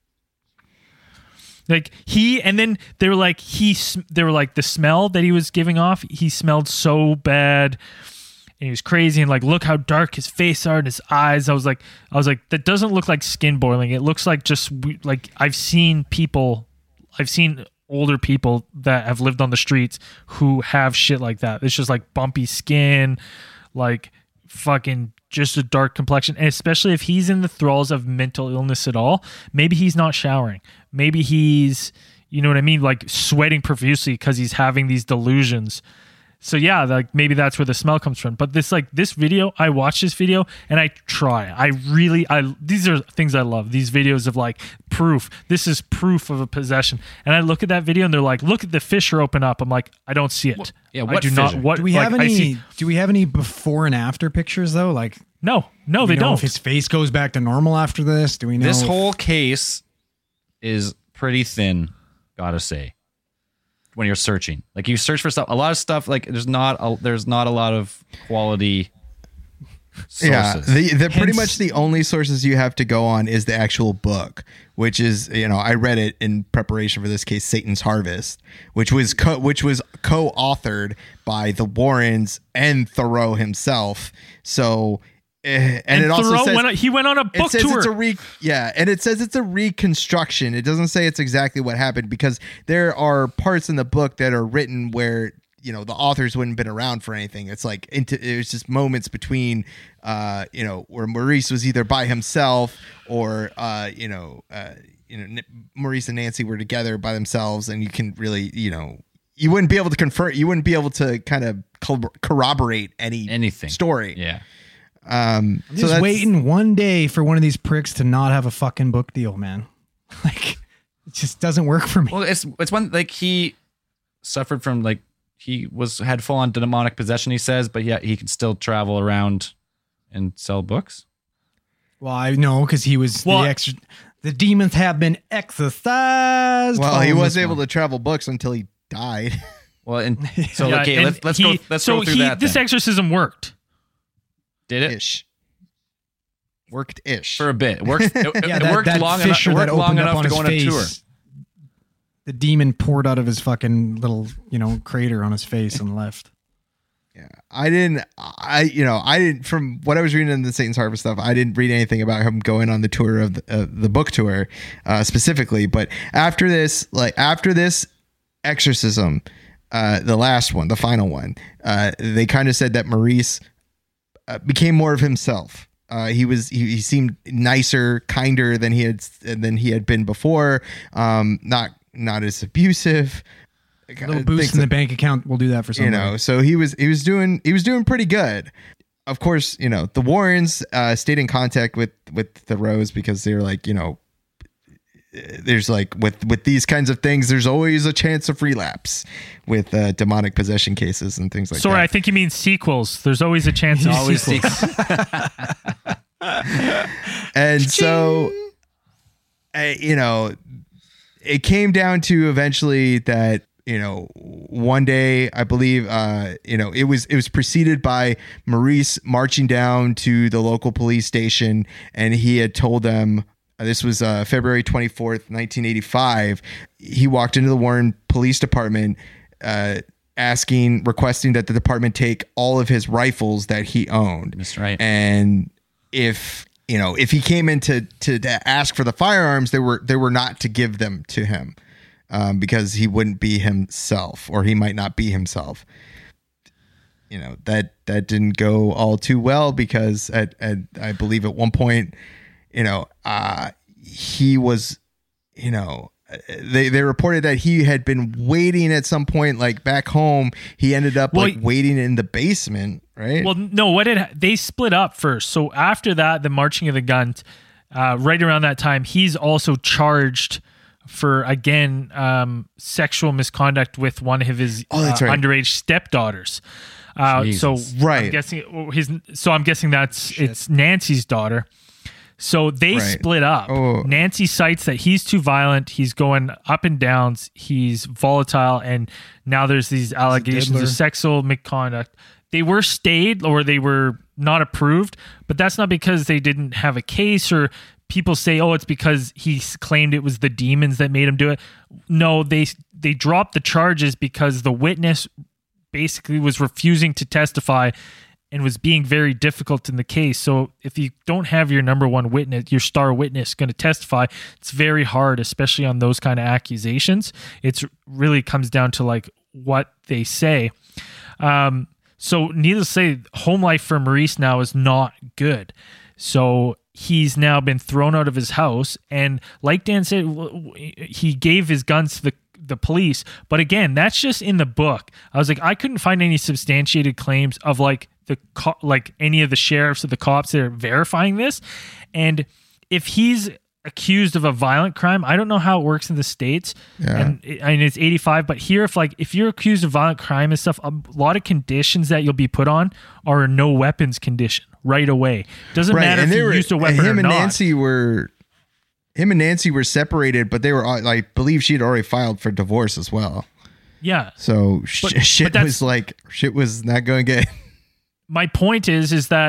Like he, and then they were like, he, sm- they were like the smell that he was giving off. He smelled so bad and he was crazy. And like, look how dark his face are and his eyes. I was like, I was like, that doesn't look like skin boiling. It looks like just we- like I've seen people, I've seen older people that have lived on the streets who have shit like that. It's just like bumpy skin, like fucking just a dark complexion. And especially if he's in the thralls of mental illness at all, maybe he's not showering. Maybe he's, you know what I mean? Like sweating profusely because he's having these delusions. So yeah, like maybe that's where the smell comes from. But this like this video, I watch this video and I try. I really I these are things I love. These videos of like proof. This is proof of a possession. And I look at that video and they're like, look at the fissure open up. I'm like, I don't see it. Yeah, I what do not fissure? what Do we like, have I any? see, Do we have any before and after pictures though? Like, no, no, do they we know don't. if his face goes back to normal after this? Do we know This if- whole case is pretty thin, gotta say. When you're searching, like you search for stuff, a lot of stuff, like there's not a, there's not a lot of quality sources. Yeah, the, the pretty Hence- much the only sources you have to go on is the actual book, which is, you know, I read it in preparation for this case, Satan's Harvest, which was co- which was co-authored by the Warrens and Thoreau himself. So, eh, and, And it also Thoreau says went on- he went on a it book says tour. It's a re- yeah, and it says it's a reconstruction. It doesn't say it's exactly what happened because there are parts in the book that are written where, you know, the authors wouldn't have been around for anything. It's like into, it was just moments between, uh, you know, where Maurice was either by himself or, uh, you know, uh, you know, N- Maurice and Nancy were together by themselves, and you can really, you know, you wouldn't be able to confirm, you wouldn't be able to kind of co- corroborate any anything story. Yeah. Um, I'm so just that's, waiting one day for one of these pricks to not have a fucking book deal, man. Like, it just doesn't work for me. Well, it's it's one like he suffered from like he was had full on demonic possession. He says, but yeah, he can still travel around and sell books. Well, I know because he was Well- the extra. The demons have been exorcised. well, he Follow was this able one. to travel books until he died. Well, and so Yeah, okay, and let's let's he- go let's so go through he, that. This then. exorcism worked. Did it Ish. Worked ish. for a bit? It worked. It, Yeah, it that, worked that long enough. fissure It worked that long opened up enough on to his go on a face. tour. The demon poured out of his fucking little, you know, crater on his face and left. Yeah, I didn't. I you know I didn't. From what I was reading in the Satan's Harvest stuff, I didn't read anything about him going on the tour of the, uh, the book tour uh, specifically. But after this, like after this exorcism, uh, the last one, the final one, uh, they kind of said that Maurice uh, became more of himself. Uh, he was he, he seemed nicer, kinder than he had than he had been before. Um, not not as abusive. A little boost in the bank account will do that for you somebody. know. So he was he was doing he was doing pretty good. Of course, you know the Warrens uh, stayed in contact with with the Rose because they were like, you know, there's like with with these kinds of things, there's always a chance of relapse with uh, demonic possession cases and things like Sorry, that. I think you mean sequels. There's always a chance of Always sequels. And so, uh, you know, it came down to eventually that, you know, one day, I believe, uh, you know, it was it was preceded by Maurice marching down to the local police station, and he had told them, uh, this was uh, February twenty-fourth, nineteen eighty-five. He walked into the Warren Police Department, uh, asking, requesting that the department take all of his rifles that he owned. That's right. And if you know, if he came in to, to to ask for the firearms, they were they were not to give them to him. Um, because he wouldn't be himself, or he might not be himself. You know, that that didn't go all too well because at, at I believe at one point, you know, uh, he was, you know, they they reported that he had been waiting at some point, like back home. He ended up Well, like waiting in the basement, right? Well, no, what did they split up first? So after that, the marching of the guns, uh, right around that time, he's also charged for again um, sexual misconduct with one of his Oh, that's uh, right. underage stepdaughters. Uh, so Right. I'm guessing his. So I'm guessing that's it's Nancy's daughter. So they Right. split up. Oh. Nancy cites that he's too violent. He's going up and downs. He's volatile, and now there's these allegations diddler. of sexual misconduct. They were stayed or they were not approved, but that's not because they didn't have a case or people say, oh, it's because he s- claimed it was the demons that made him do it. No, they they dropped the charges because the witness basically was refusing to testify and was being very difficult in the case. So if you don't have your number one witness, your star witness going to testify, it's very hard, especially on those kind of accusations. It's really comes down to like what they say. Um, so needless to say, home life for Maurice now is not good. So he's now been thrown out of his house. And like Dan said, w- w- he gave his guns to the, the police. But again, that's just in the book. I was like, I couldn't find any substantiated claims of like the co- like any of the sheriffs or the cops that are verifying this. And if he's accused of a violent crime, I don't know how it works in the States. Yeah. And it- I mean, it's eighty-five, but here, if like, if you're accused of violent crime and stuff, a lot of conditions that you'll be put on are a no weapons condition right away. Doesn't matter if they you were, used a and weapon him or and not. Nancy were him and Nancy were separated, but they were all- I believe she had already filed for divorce as well. Yeah. So sh- But- shit but that's- was like shit was not going good. My point is, is that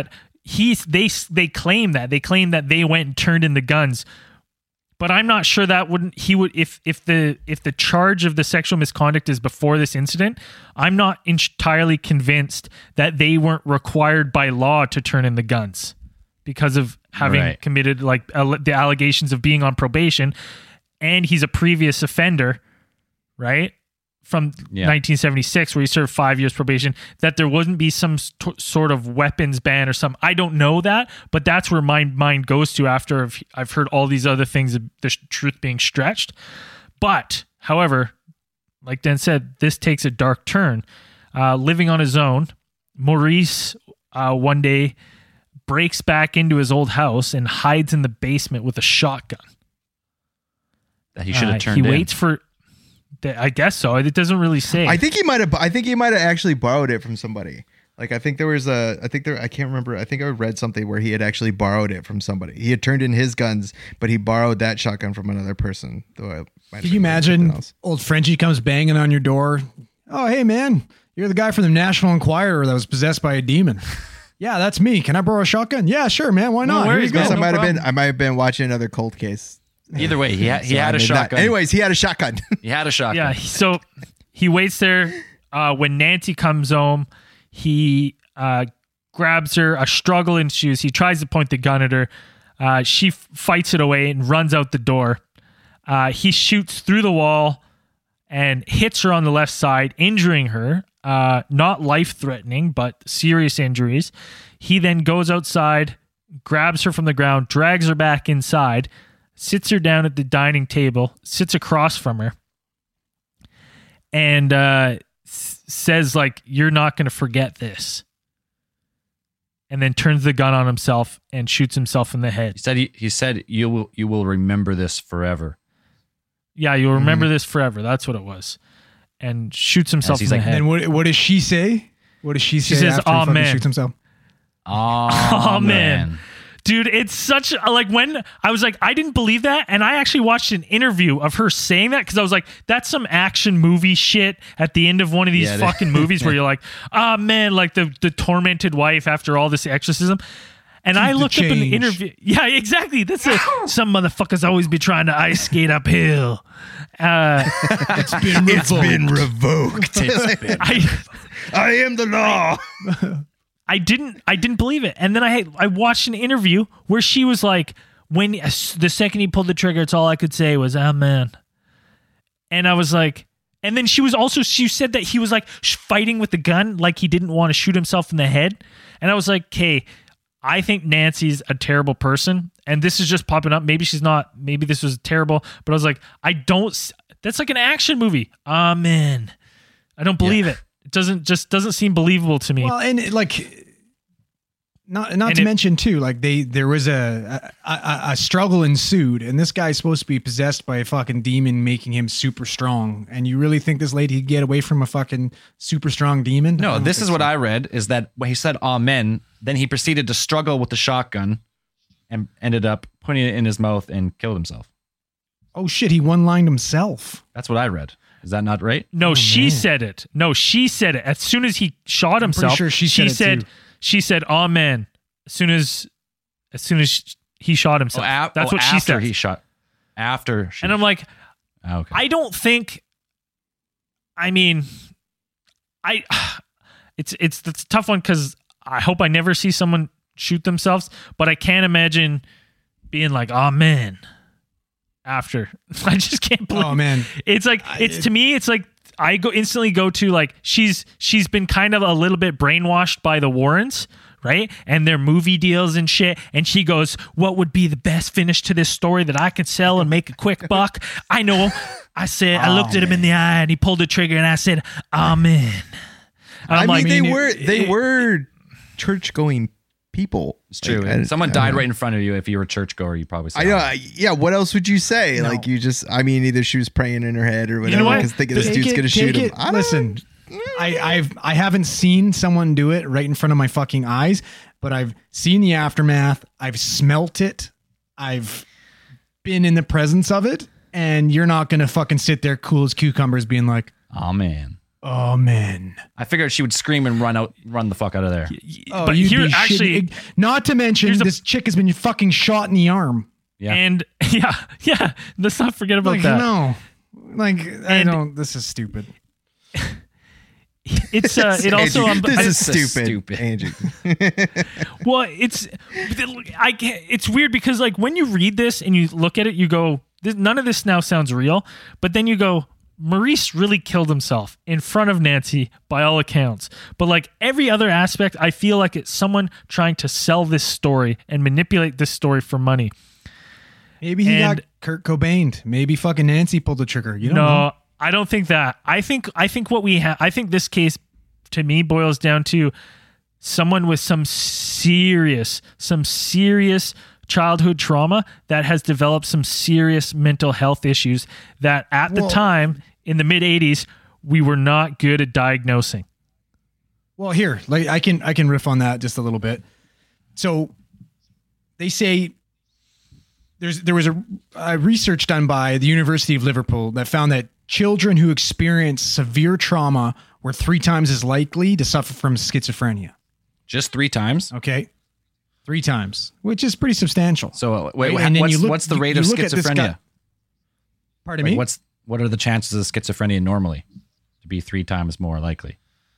he's they they claim that they claim that they went and turned in the guns, but I'm not sure that wouldn't he would if if the if the charge of the sexual misconduct is before this incident. I'm not entirely convinced that they weren't required by law to turn in the guns because of having Right. committed like alle- the allegations of being on probation, and he's a previous offender, right? From Yeah. nineteen seventy-six, where he served five years probation, that there wouldn't be some st- sort of weapons ban or something. I don't know that, but that's where my mind goes to after I've, I've heard all these other things, the sh- truth being stretched. But, however, like Dan said, this takes a dark turn. Uh, living on his own, Maurice uh, one day breaks back into his old house and hides in the basement with a shotgun. That he should have Uh, turned He in. waits for... I guess so. It doesn't really say. I think he might have. I think he might have actually borrowed it from somebody. Like I think there was a. I think there. I can't remember. I think I read something where he had actually borrowed it from somebody. He had turned in his guns, but he borrowed that shotgun from another person. Though I might have Can you been something imagine else. old Frenchie comes banging on your door? Oh, hey man, you're the guy from the National Enquirer that was possessed by a demon. Yeah, that's me. Can I borrow a shotgun? Yeah, sure, man. Why not? No Here worries, you go. Guess I no might have been. problem. I might have been watching another cold case. Either way, he, ha- he So I had a did not- shotgun. Anyways, he had a shotgun. He had a shotgun. Yeah, so he waits there. Uh, when Nancy comes home, he uh, grabs her. A struggle ensues. He tries to point the gun at her. Uh, she f- fights it away and runs out the door. Uh, he shoots through the wall and hits her on the left side, injuring her. Uh, not life-threatening, but serious injuries. He then goes outside, grabs her from the ground, drags her back inside, sits her down at the dining table, sits across from her, and uh, s- says, like, you're not going to forget this. And then turns the gun on himself and shoots himself in the head. He said he, he said you will you will remember this forever. Yeah, you'll Mm-hmm. remember this forever. That's what it was. And shoots himself in he's the like, head. And what what does she say? What does she say? She says, after he fucking "Amen." shoots himself? Oh, Oh, man. Dude, it's such a, like when I was like, I didn't believe that. And I actually watched an interview of her saying that because I was like, that's some action movie shit at the end of one of these Yeah, it fucking movies where you're like, oh man, like the, the tormented wife after all this exorcism. And I Keep the looked up in the change. interview. Yeah, exactly. That's a, some motherfuckers always be trying to ice skate uphill. Uh, It's been It's been revoked. I, I am the law. I didn't I didn't believe it. And then I I watched an interview where she was like, when the second he pulled the trigger, it's all I could say was, amen. And I was like, and then she was also, she said that he was like sh- fighting with the gun, like he didn't want to shoot himself in the head. And I was like, okay, I think Nancy's a terrible person. And this is just popping up. Maybe she's not, maybe this was terrible. But I was like, I don't, s- that's like an action movie. Amen. I don't believe it. It doesn't, just doesn't seem believable to me. Well, and it, like, not not And to it- mention too, like they there was a a, a a struggle ensued, and this guy's supposed to be possessed by a fucking demon, making him super strong. And you really think this lady could get away from a fucking super strong demon? I No, don't this think is what so. I read is that when he said amen, then he proceeded to struggle with the shotgun and ended up putting it in his mouth and killed himself. Oh shit, he one-lined himself. That's what I read. Is that not right? No, Oh, she man. said it. No, she said it. As soon as he shot pretty himself, sure she said it said too. she said, "Amen." As soon as as soon as he shot Oh, himself. ap- That's oh, what she after said. he shot. After she And I'm like, Oh, okay. I don't think I mean I it's it's it's a tough one cuz I hope I never see someone shoot themselves, but I can't imagine being like, "Amen." After. I just can't believe. Oh man, It's like it's to me it's like I go instantly go to like she's she's been kind of a little bit brainwashed by the Warrens, right? And their movie deals and shit, and she goes, "What would be the best finish to this story that I could sell and make a quick buck?" I know. I said I looked at him in the eye and he pulled the trigger and I said, "Amen." And I I'm mean, like, they mean, were it- they it- were church going people. It's true. Like, I- Someone I died don't right in front of you. If you were a churchgoer, you probably. I know. I, yeah. What else would you say? No. Like you just. I mean, either she was praying in her head or whatever. know what? Because thinking this Take dude's it- gonna shoot take him. it- I don't- Listen, I, I've I haven't seen someone do it right in front of my fucking eyes, but I've seen the aftermath. I've smelt it. I've been in the presence of it, and you're not gonna fucking sit there cool as cucumbers, being like, Oh man. Amen. I figured she would scream and run out, run the fuck out of there. Oh, But you'd here, be actually- shitting- not to mention Here's a- this chick has been fucking shot in the arm. Yeah. And yeah, yeah. Let's not forget about Like, that. no, like I And- don't. This is stupid. It's uh, it also. Andrew, um, this I- is stupid, stupid. Andrew. Well, it's I can't, it's weird because like when you read this and you look at it, you go, this, none of this now sounds real. But then you go, Maurice really killed himself in front of Nancy by all accounts. But like every other aspect, I feel like it's someone trying to sell this story and manipulate this story for money. Maybe he And- got Kurt Cobained. Maybe fucking Nancy pulled the trigger. You don't no, know. I don't think that. I think I think what we have. I think this case, to me, boils down to someone with some serious, some serious childhood trauma that has developed some serious mental health issues that, at the Well- time in the mid eighties, we were not good at diagnosing. Well, here, like I can I can riff on that just a little bit. So they say there's there was a, a research done by the University of Liverpool that found that children who experience severe trauma were three times as likely to suffer from schizophrenia. Just three times. Okay, three times, which is pretty substantial. So uh, wait, Right, and then what's, you look- what's the you- rate you of look at this schizophrenia? guy- Pardon Like, me. What's what are the chances of schizophrenia normally to be three times more likely?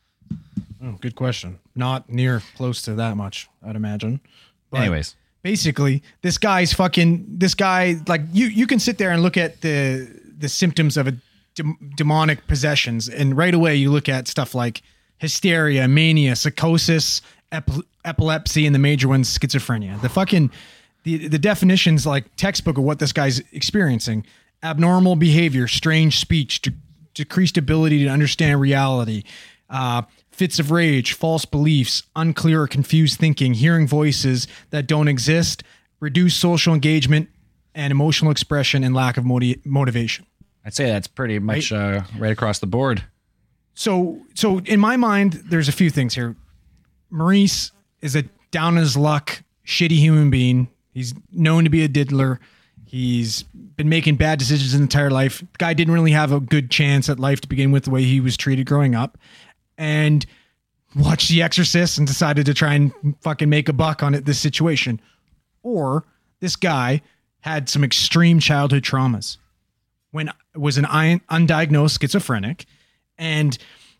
Oh, good question. Not near close to that much, I'd imagine. But Anyways, basically, this guy's fucking. This guy, like you, you can sit there and look at the the symptoms of a dem- demonic possessions, and right away you look at stuff like hysteria, mania, psychosis, ep- epilepsy, and the major one's schizophrenia. The fucking the the definitions like textbook of what this guy's experiencing: abnormal behavior, strange speech, de- decreased ability to understand reality. Uh, fits of rage, false beliefs, unclear or confused thinking, hearing voices that don't exist, reduced social engagement and emotional expression, and lack of moti- motivation. I'd say that's pretty much uh, right across the board. So, so in my mind, there's a few things here. Maurice is a down on his luck, shitty human being. He's known to be a diddler. He's been making bad decisions his entire life. The guy didn't really have a good chance at life to begin with, the way he was treated growing up. And watched The Exorcist and decided to try and fucking make a buck on it, this situation. Or this guy had some extreme childhood traumas when was an un- undiagnosed schizophrenic. And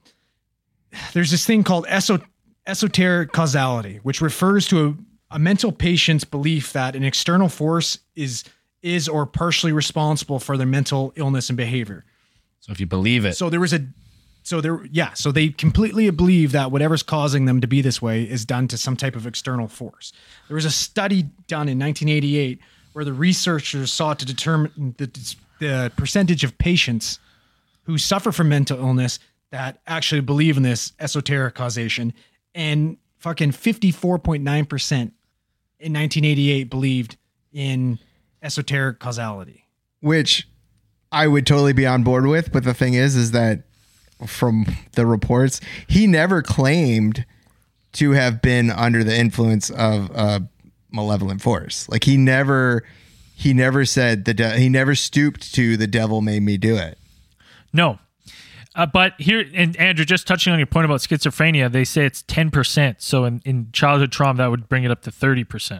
there's this thing called eso- esoteric causality, which refers to a, a mental patient's belief that an external force is is or partially responsible for their mental illness and behavior. So if you believe it, So there was a, so there, yeah, so they completely believe that whatever's causing them to be this way is done to some type of external force. There was a study done in nineteen eighty-eight where the researchers sought to determine the, the percentage of patients who suffer from mental illness that actually believe in this esoteric causation, and fucking fifty-four point nine percent in nineteen eighty-eight believed in esoteric causality. Which I would totally be on board with. But the thing is, is that from the reports, he never claimed to have been under the influence of a malevolent force. Like he never, he never said the de- he never stooped to the devil made me do it. No. Uh, but here, and Andrew, just touching on your point about schizophrenia, they say it's ten percent. So in, in childhood trauma, that would bring it up to thirty percent.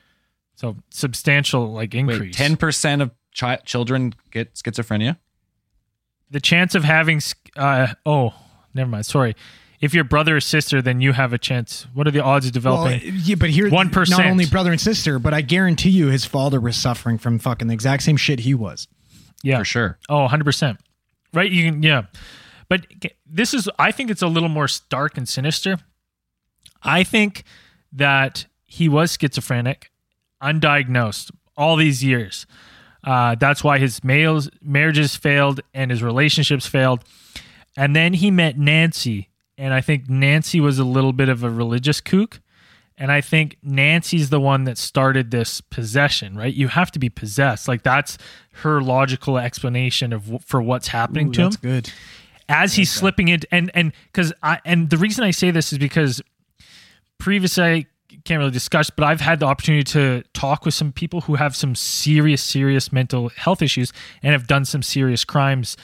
So substantial like increase. wait, ten percent of chi- children get schizophrenia? The chance of having, uh, oh, never mind. Sorry. If you're brother or sister, then you have a chance. What are the odds of developing? Well, yeah, but here, one percent. not only brother and sister, but I guarantee you his father was suffering from fucking the exact same shit he was. Yeah. For sure. Oh, one hundred percent. Right? You can, yeah. But this is, I think it's a little more stark and sinister. I think that he was schizophrenic, undiagnosed all these years. Uh, that's why his males, marriages failed and his relationships failed. And then he met Nancy. And I think Nancy was a little bit of a religious kook. And I think Nancy's the one that started this possession, right? You have to be possessed. Like that's her logical explanation of for what's happening Ooh, to that's him. good. As he's slipping into, and and because I and the reason I say this is because previously I can't really discuss, but I've had the opportunity to talk with some people who have some serious, serious mental health issues and have done some serious crimes.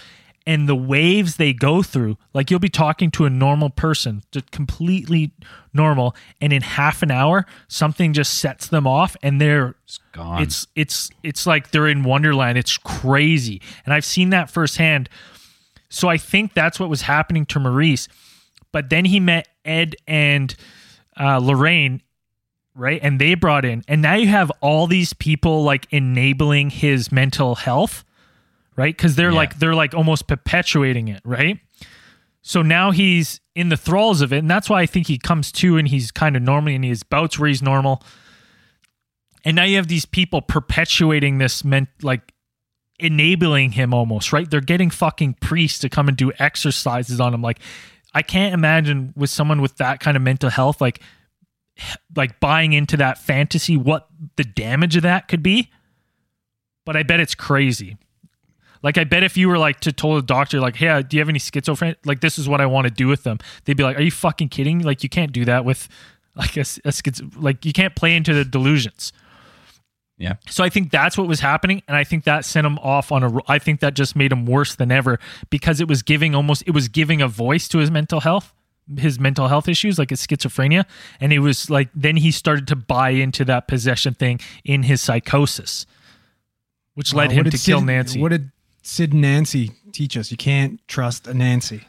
and the waves they go through, like you'll be talking to a normal person, just completely normal, and in half an hour something just sets them off and they're It's gone. it's it's it's like they're in Wonderland. It's crazy. And I've seen that firsthand. So I think that's what was happening to Maurice. But then he met Ed and uh, Lorraine, right? And they brought in, and now you have all these people like enabling his mental health, right? Because they're Yeah. like they're like almost perpetuating it, right? So now he's in the thralls of it, and that's why I think he comes to and he's kind of normal and he has bouts where he's normal. And now you have these people perpetuating this, ment- like enabling him almost, right? They're getting fucking priests to come and do exercises on him. Like, I can't imagine with someone with that kind of mental health, like, like buying into that fantasy, what the damage of that could be. But I bet it's crazy. Like, I bet if you were like to told a doctor, like, hey, do you have any schizophrenia? Like, this is what I want to do with them. They'd be like, are you fucking kidding? Like, you can't do that with like a, a schiz- like you can't play into the delusions. Yeah. So I think that's what was happening, and I think that sent him off on a. I think that just made him worse than ever because it was giving almost it was giving a voice to his mental health, his mental health issues, like his schizophrenia, and it was like then he started to buy into that possession thing in his psychosis, which led Uh, him what to did kill Sid- Nancy. What did Sid and Nancy teach us? You can't trust a Nancy.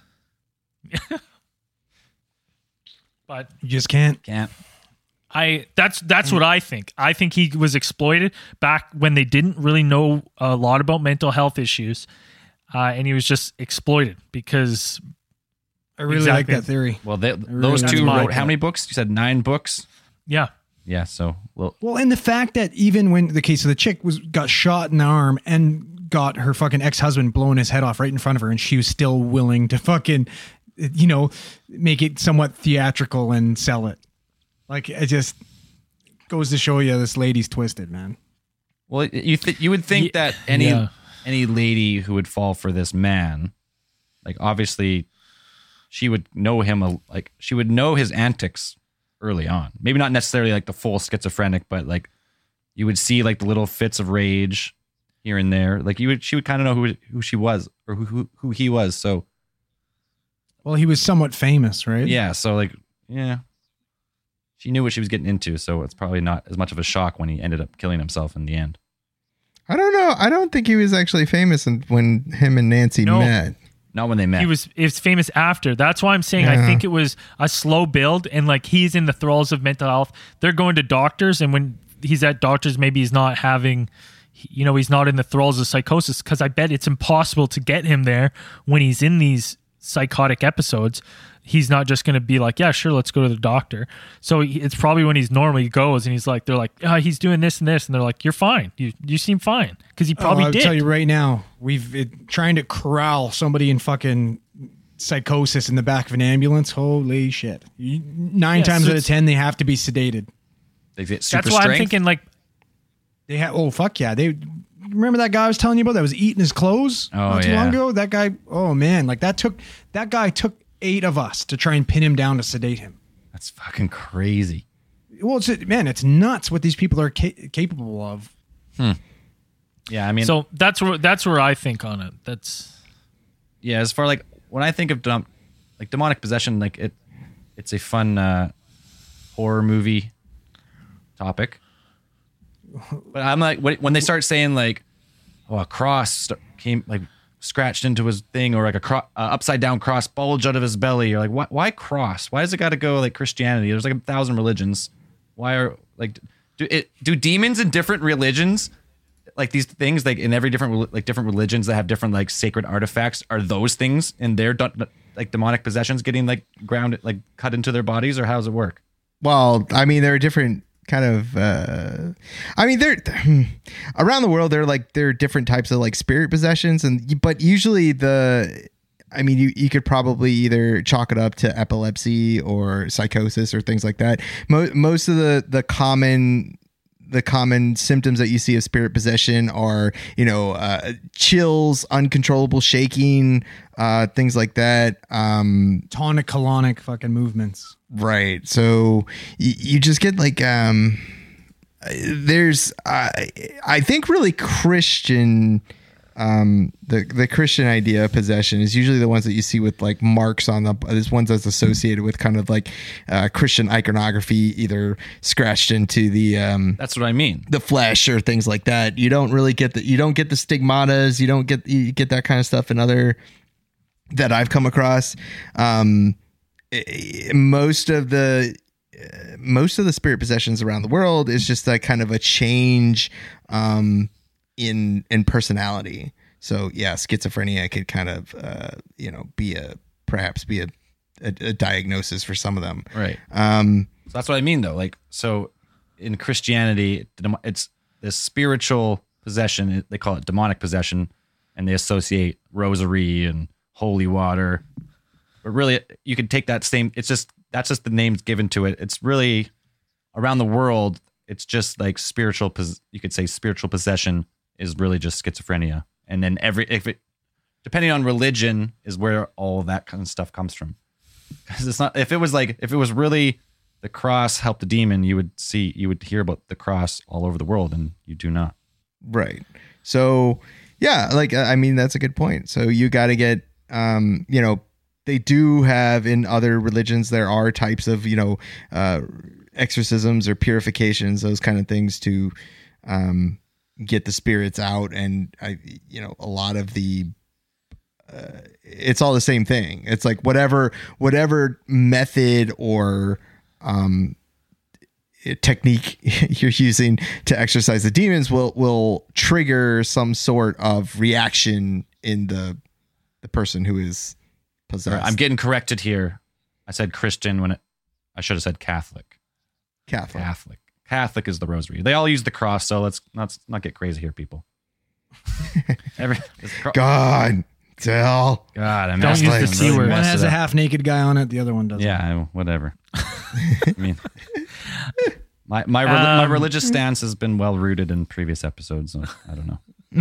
But you just can't. Can't. I that's that's what I think. I think he was exploited back when they didn't really know a lot about mental health issues, uh, and he was just exploited because. I really Exactly. like that theory. Well, they, really those like two that. wrote how many books? You said nine books? Yeah. Yeah, so well, Well, and the fact that even when the case of the chick was got shot in the arm and got her fucking ex-husband blowing his head off right in front of her, and she was still willing to fucking, you know, make it somewhat theatrical and sell it. Like, it just goes to show you this lady's twisted, man. well, you th- you would think that any yeah. any lady who would fall for this man, like obviously, she would know him. A, like she would know his antics early on. Maybe not necessarily like the full schizophrenic, but like you would see like the little fits of rage here and there. Like you would, she would kind of know who who she was or who who, who he was. So Well, he was somewhat famous, right? yeah, so like yeah. She knew what she was getting into, so it's probably not as much of a shock when he ended up killing himself in the end. I don't know. I don't think he was actually famous in, when him and Nancy No. met. Not when they met. He was it's famous after. That's why I'm saying I Yeah. think it was a slow build, and like he's in the thralls of mental health. They're going to doctors, and when he's at doctors, maybe he's not having, you know, he's not in the thralls of psychosis because I bet it's impossible to get him there when he's in these psychotic episodes. He's not just going to be like, yeah, sure, let's go to the doctor. So he- it's probably when he's normal, he goes and he's like, they're like, oh, he's doing this and this. And they're like, you're fine. You you seem fine. Because he probably oh, I'll did. tell you right now, we've it, trying to corral somebody in fucking psychosis in the back of an ambulance. Holy shit! You, nine Yeah, times so out of it's- ten, they have to be sedated. They get super That's why strength. I'm thinking like, They have. Oh fuck yeah! They remember that guy I was telling you about that was eating his clothes Oh, not too yeah. long ago. That guy. Oh man, like that took that guy took eight of us to try and pin him down to sedate him. That's fucking crazy. Well, it's man, it's nuts what these people are ca- capable of. Yeah, I mean, so that's where that's where I think on it. That's yeah, as far like when I think of dem- like demonic possession, like it, it's a fun uh, horror movie topic. But I'm like, when when they start saying like, oh, a cross st- came like scratched into his thing, or like a cro- uh, upside down cross bulged out of his belly, you're like, why, why cross? Why does it got to go like Christianity? There's like a thousand religions. Why are like do it do demons in different religions? Like these things, like in every different rel- like different religions that have different like sacred artifacts, are those things in their do- like demonic possessions getting like ground like cut into their bodies, or how does it work? Well, I mean, there are different kind of. Uh, I mean, there around the world, there are like there are different types of like spirit possessions, and but usually the. I mean, you, you could probably either chalk it up to epilepsy or psychosis or things like that. Mo- most of the the common. The common symptoms that you see of spirit possession are, you know, uh, chills, uncontrollable shaking, uh, things like that. Um, Tonic colonic fucking movements. Right. So y- you just get like, um, there's, uh, I think really Christian um, the the Christian idea of possession is usually the ones that you see with like marks on the. There's ones that's associated with kind of like uh, Christian iconography, either scratched into the. Um, That's what I mean. The flesh or things like that. You don't really get the. You don't get the stigmatas. You don't get you get that kind of stuff in other that I've come across. Um, most of the. Most of the spirit possessions around the world is just that kind of a change um, in in personality. So yeah, schizophrenia could kind of uh, you know be a perhaps be a, a, a diagnosis for some of them. Right. Um, so that's what I mean though. Like so, in Christianity, it's this spiritual possession. They call it demonic possession, and they associate rosary and holy water. But really, you could take that same. It's just. That's just the names given to it. It's really around the world. It's just like spiritual. You could say spiritual possession is really just schizophrenia. And then every, if it, depending on religion is where all that kind of stuff comes from. Because it's not, if it was like, if it was really the cross helped the demon, you would see, you would hear about the cross all over the world, and you do not. Right. So yeah, like, I mean, that's a good point. So you got to get, um, you know, they do have in other religions, there are types of, you know, uh, exorcisms or purifications, those kind of things to um, get the spirits out. And, I, you know, a lot of the, uh, it's all the same thing. It's like whatever, whatever method or um, technique you're using to exorcise the demons will, will trigger some sort of reaction in the, the person who is possessed. I'm getting corrected here. I said Christian when it, I should have said Catholic. Catholic. Catholic. Catholic is the rosary. They all use the cross, so let's not not get crazy here, people. Every, cro- God, tell. God, I mean, don't use the C word. One has a half naked guy on it. The other one doesn't. Yeah, whatever. I mean, my my um, my religious stance has been well rooted in previous episodes. So I don't know.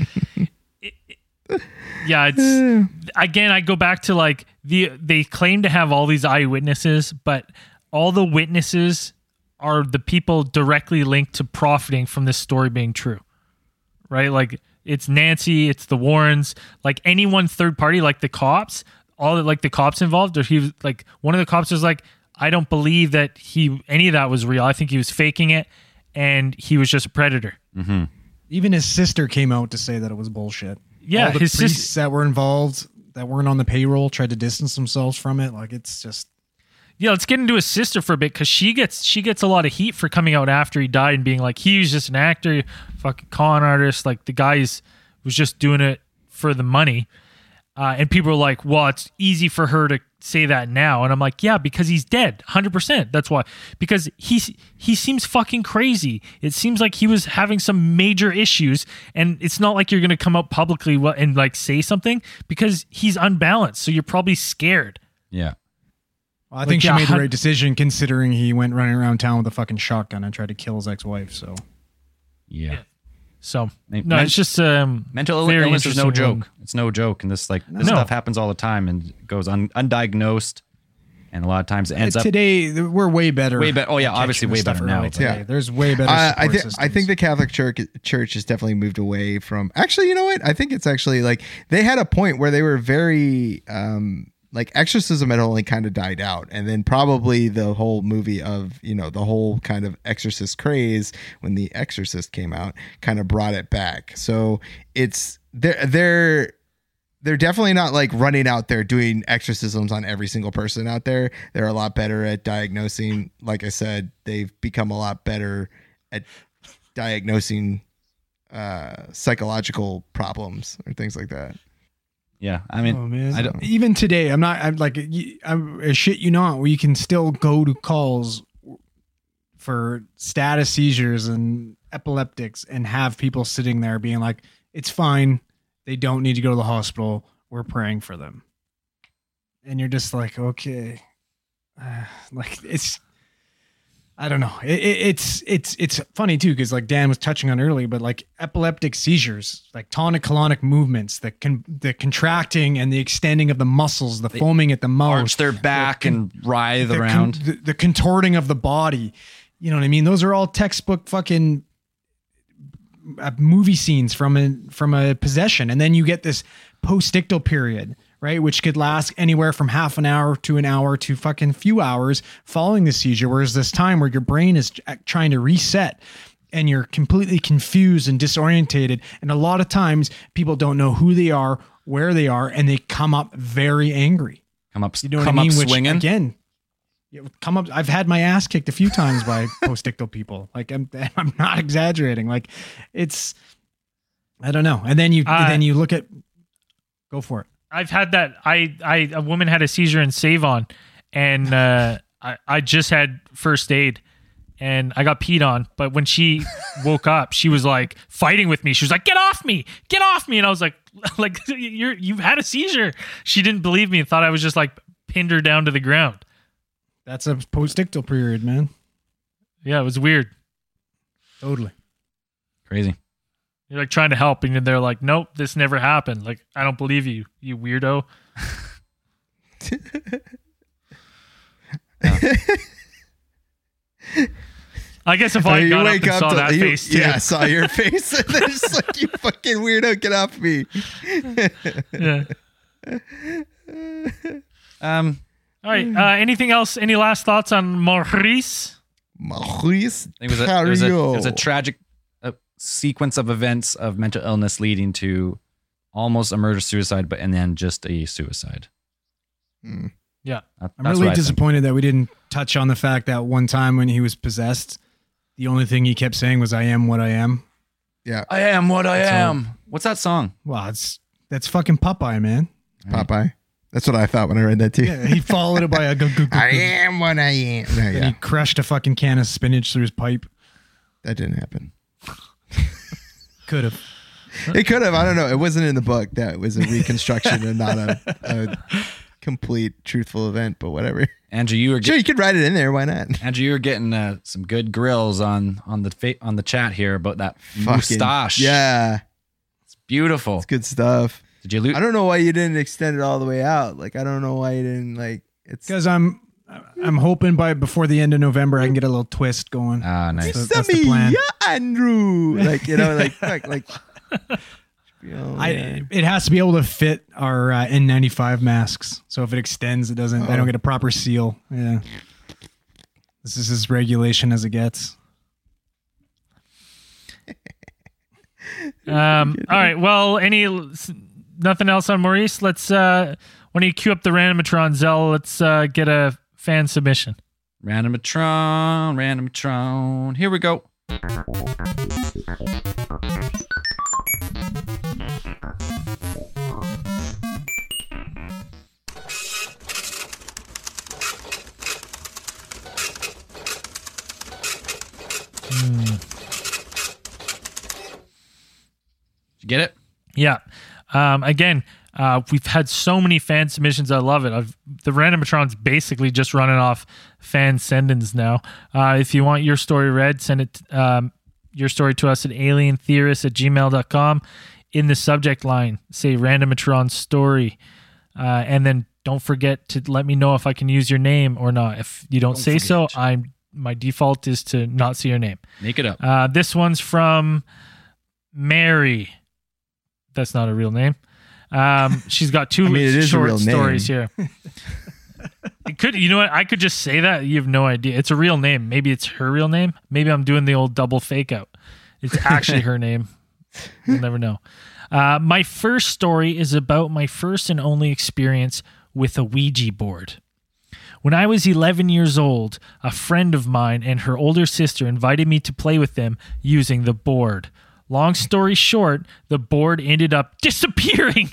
Yeah, it's again, I go back to like the they claim to have all these eyewitnesses, but all the witnesses are the people directly linked to profiting from this story being true. Right? Like it's Nancy, it's the Warrens, like anyone third party, like the cops, all the, like the cops involved, or he was like one of the cops was like, I don't believe that he any of that was real. I think he was faking it and he was just a predator. Mm-hmm. Even his sister came out to say that it was bullshit. Yeah, all the his priests sister that were involved that weren't on the payroll tried to distance themselves from it. Like it's just yeah. Let's get into his sister for a bit because she gets she gets a lot of heat for coming out after he died and being like he was just an actor, fucking con artist. Like the guy's was just doing it for the money, uh, and people are like, well, it's easy for her to say that now, and I'm like, yeah, because he's dead, one hundred percent. That's why, because he's he seems fucking crazy. It seems like he was having some major issues, and it's not like you're gonna come out publicly and like say something because he's unbalanced. So you're probably scared. Yeah. Well, I think like, she yeah, made the right decision considering he went running around town with a fucking shotgun and tried to kill his ex-wife. So yeah. yeah. So no, Men- it's just um, mental illness is no joke. One. It's no joke, and this like this no. stuff happens all the time and goes un- undiagnosed, and a lot of times it ends uh, up today. We're way better. Way better. Oh yeah, obviously way better now. Yeah, there's way better. Uh, I think I think the Catholic Church Church has definitely moved away from. Actually, you know what? I think it's actually like they had a point where they were very. Um, Like exorcism had only kind of died out, and then probably the whole movie of, you know, the whole kind of exorcist craze when The Exorcist came out kind of brought it back. So it's they're they're they're definitely not like running out there doing exorcisms on every single person out there. They're a lot better at diagnosing. Like I said, they've become a lot better at diagnosing uh, psychological problems or things like that. Yeah, I mean, oh, man. I don't, even today, I'm not. I'm like, I'm I shit you not. Where you can still go to calls for status seizures and epileptics, and have people sitting there being like, "It's fine. They don't need to go to the hospital. We're praying for them." And you're just like, okay, uh, like it's. I don't know. It, it, it's it's it's funny too because like Dan was touching on earlier, but like epileptic seizures, like tonic-clonic movements, the con- the contracting and the extending of the muscles, the they foaming at the mouth, arch their back the, and writhe the around, con- the, the contorting of the body. You know what I mean? Those are all textbook fucking uh, movie scenes from a from a possession, and then you get this postictal period, right, which could last anywhere from half an hour to an hour to fucking few hours following the seizure. Whereas this time where your brain is trying to reset and you're completely confused and disorientated, and a lot of times people don't know who they are, where they are, and they come up very angry. Come up, you know come what I mean? up Which, swinging again. Come up. I've had my ass kicked a few times by postictal people. Like I'm, I'm not exaggerating. Like it's, I don't know. And then you, Uh, then you look at, go for it. I've had that. I, I, a woman had a seizure in Save-On, and uh, I, I just had first aid, and I got peed on. But when she woke up, she was like fighting with me. She was like, "Get off me! Get off me!" And I was like, "Like you're, you've had a seizure." She didn't believe me and thought I was just like pinned her down to the ground. That's a postictal period, man. Yeah, it was weird. Totally. Crazy. You're like trying to help, and they're like, "Nope, this never happened." Like, I don't believe you, you weirdo. I guess if I you got up wake and up saw to- that you- face too. Yeah, I saw your face. And they're just like, you fucking weirdo, get off me. Yeah. Um. All right. Uh, anything else? Any last thoughts on Maurice? Maurice It was a, it was a, it was a tragic uh, sequence of events of mental illness leading to almost a murder suicide, but and then just a suicide. Hmm. Yeah. That- I'm that's really what I think. disappointed that we didn't touch on the fact that one time when he was possessed, the only thing he kept saying was, "I am what I am." Yeah. I am what I That's am. all. What's that song? Well, it's that's fucking Popeye, man. Popeye. That's what I thought when I read that too. Yeah, he followed it by a go, go, go, I go. am what I am. No, And yeah, he crushed a fucking can of spinach through his pipe. that didn't happen. Could have. It could have. I don't know. It wasn't in the book. That was a reconstruction and not a, a complete truthful event, but whatever. Andrew, you were Sure, get, you could write it in there. Why not? Andrew, you were getting uh, some good grills on on the fa- on the chat here about that Fucking- mustache. Yeah. It's beautiful. It's good stuff. Did you lose? I don't know why you didn't extend it all the way out. Like, I don't know why you didn't, like, it's. Because I'm I'm hoping by before the end of November I can get a little twist going. Ah, nice. So that's the plan. Yeah, Andrew. Like, you know, like, like, like. You know, I, yeah. it has to be able to fit our uh, N ninety-five masks. So if it extends, it doesn't. I Oh. don't get a proper seal. Yeah, this is as regulation as it gets. Um, all right. Well, any nothing else on Maurice? Let's uh, when you queue up the Randomatron, Zell, let's uh, get a fan submission. Randomatron, Randomatron. Here we go. Did you get it? Yeah. Um, again, uh, we've had so many fan submissions. I love it. I've, the Randomatron's basically just running off fan send-ins now. Uh, if you want your story read, send it um, your story to us at alien theorist at gmail dot com. In the subject line, say Randomatron story. Uh, and then don't forget to let me know if I can use your name or not. If you don't, Don't say so, forget. I'm my default is to not see your name. Make it up. Uh, this one's from Mary. That's not a real name. Um, she's got two I mean, it is a short real name. stories here. It could, you know what? I could just say that. You have no idea. It's a real name. Maybe it's her real name. Maybe I'm doing the old double fake out. It's actually her name. You'll never know. Uh, my first story is about my first and only experience with a Ouija board. When I was eleven years old, a friend of mine and her older sister invited me to play with them using the board. Long story short, the board ended up disappearing.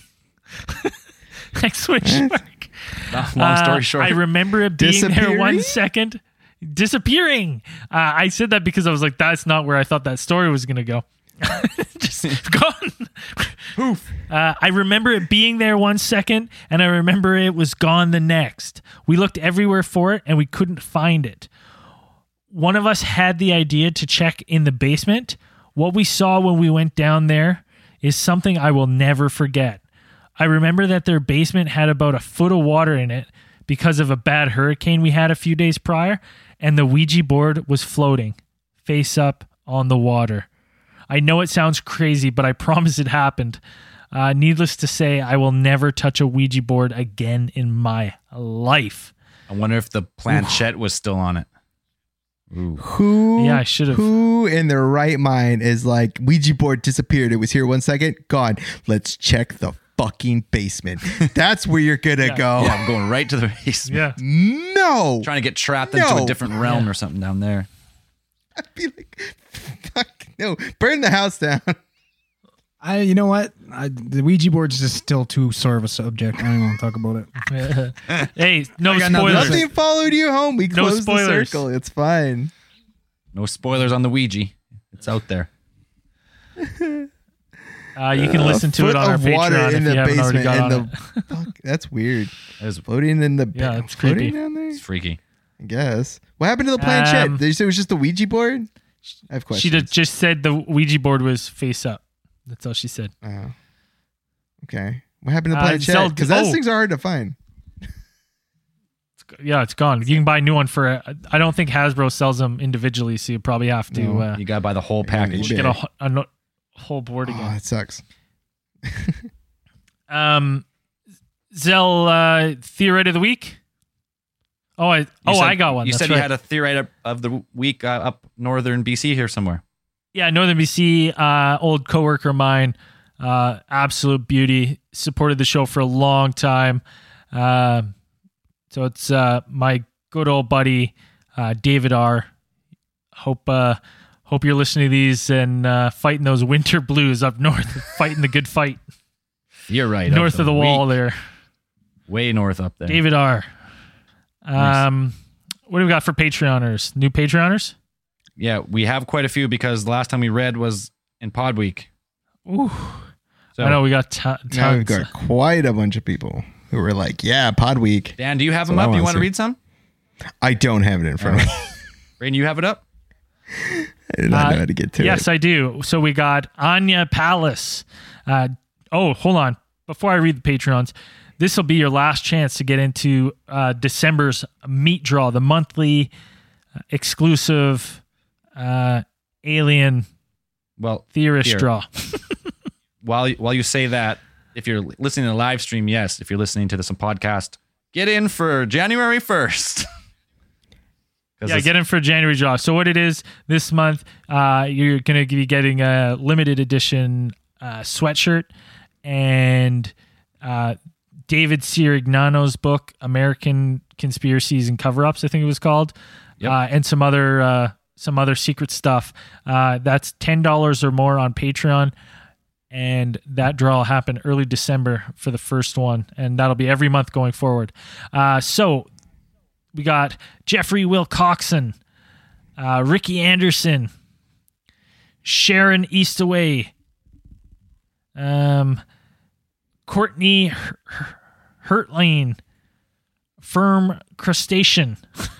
Exclamation mark. Long story Uh, short. I remember it being there Disappearing? one second. Disappearing. Uh, I said that because I was like, that's not where I thought that story was going to go. Just gone. Poof. Uh, I remember it being there one second, and I remember it was gone the next. We looked everywhere for it, and we couldn't find it. One of us had the idea to check in the basement. What we saw when we went down there is something I will never forget. I remember that their basement had about a foot of water in it because of a bad hurricane we had a few days prior, and the Ouija board was floating, face up on the water. I know it sounds crazy, but I promise it happened. Uh, needless to say, I will never touch a Ouija board again in my life. I wonder if the planchette was still on it. Ooh. Who? Yeah, I should have. Who in their right mind is like, Ouija board disappeared? It was here one second, gone. Let's check the fucking basement. That's where you're gonna Yeah. go. Yeah, I'm going right to the basement. Yeah. No. Trying to get trapped No. into a different realm Yeah. or something down there. I'd be like, fuck no, burn the house down. I, you know what? I, the Ouija board's just still too sore of a subject. I don't want to talk about it. Hey, no I got nothing spoilers. to say. Nothing followed you home. We No closed the spoilers. circle. It's fine. No spoilers on the Ouija. It's out there. Uh, you can A listen to foot it on our of water Patreon in if the you haven't already basement. got on And it. the fuck, that's weird. That is, Floating in the Yeah, ba- it's creepy. floating down there. it's freaky. I guess. What happened to the planchette? Um, Did you say it was just the Ouija board? I have questions. She did, just said the Ouija board was face up. That's all she said. Oh. Okay. What happened to the Uh, planchette? Zel- Because those oh. things are hard to find. Yeah, it's gone. You can buy a new one for. A, I don't think Hasbro sells them individually, so you probably have to No. uh, You got to buy the whole package. Yeah. get a, wh- a no- whole board Oh, again. that sucks. Um, Zell uh, theorite of the week. Oh, I You oh said- I got one. You That's said right. you had a theory of, of the week uh, up northern B C here somewhere. Yeah, Northern B C, uh, old coworker of mine, uh, absolute beauty. Supported the show for a long time. Uh, so it's uh, my good old buddy, uh, David R. Hope uh, hope you're listening to these and uh, fighting those winter blues up north, fighting the good fight You're right. north of the wall week. there. Way north up there. David R. Um, what do we got for Patreoners? New Patreoners? Yeah, we have quite a few because the last time we read was in Pod Week. Ooh, So, I know we got ton- tons. Now we've got quite a bunch of people who were like, yeah, Pod Week. Dan, do you have That's them what I up? You wanna want to see. read some? I don't have it in front of me. Braden, you have it up? I did not Uh, know how to get to yes, it. I do. So we got Anya Palace. Uh, oh, hold on. Before I read the Patreons, this will be your last chance to get into uh, December's meat draw, the monthly uh, exclusive uh, alien Well, theorist here. draw. while while you say that, if you're listening to the live stream, yes. If you're listening to this on podcast, get in for January first. Yeah, get in for January draw. So what it is this month, uh, you're going to be getting a limited edition uh, sweatshirt and uh, David Sirignano's book, American Conspiracies and Cover-Ups, I think it was called, Yep. uh, and some other uh, some other secret stuff. Uh, that's ten dollars or more on Patreon. And that draw will happen early December for the first one. And that'll be every month going forward. Uh, so we got Jeffrey Wilcoxon, uh, Ricky Anderson, Sharon Eastaway, um, Courtney Her- Her- Hertling, Firm Crustacean.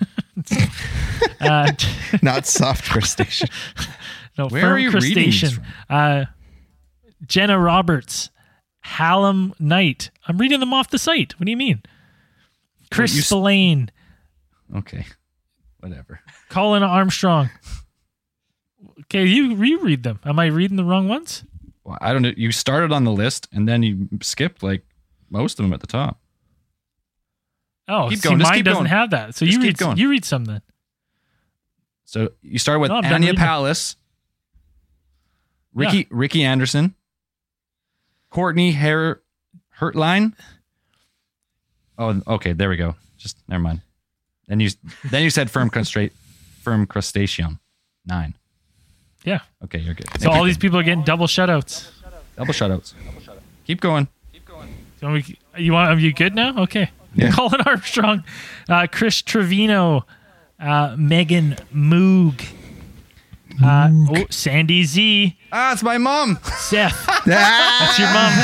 uh, Not soft crustacean. no, Where Firm are you reading these Crustacean. Uh, Jenna Roberts, Hallam Knight. I'm reading them off the site. What do you mean? Chris you s- Spillane, Okay, whatever. Colin Armstrong. Okay, you reread them. Am I reading the wrong ones? Well, I don't know. You started on the list and then you skipped like most of them at the top. Oh, Keep see, going, just mine keep doesn't going. have that. So Just you keep read. going. You read some then. So you start with No, I'm done Anya reading. Palace, Ricky Yeah. Ricky Anderson, Courtney Her- Hertline. Oh, okay, there we go. Just never mind. Then you then you said firm crustate, firm crustacean, nine. Yeah. Okay, you're good. So all these people are getting double shutouts. double shutouts. Keep going. So we, you want? Are you good now? Okay. Yeah. Colin Armstrong, uh, Chris Trevino, uh, Megan Moog, uh, oh, Sandy Z, Ah, it's my mom. Seth. That's your mom.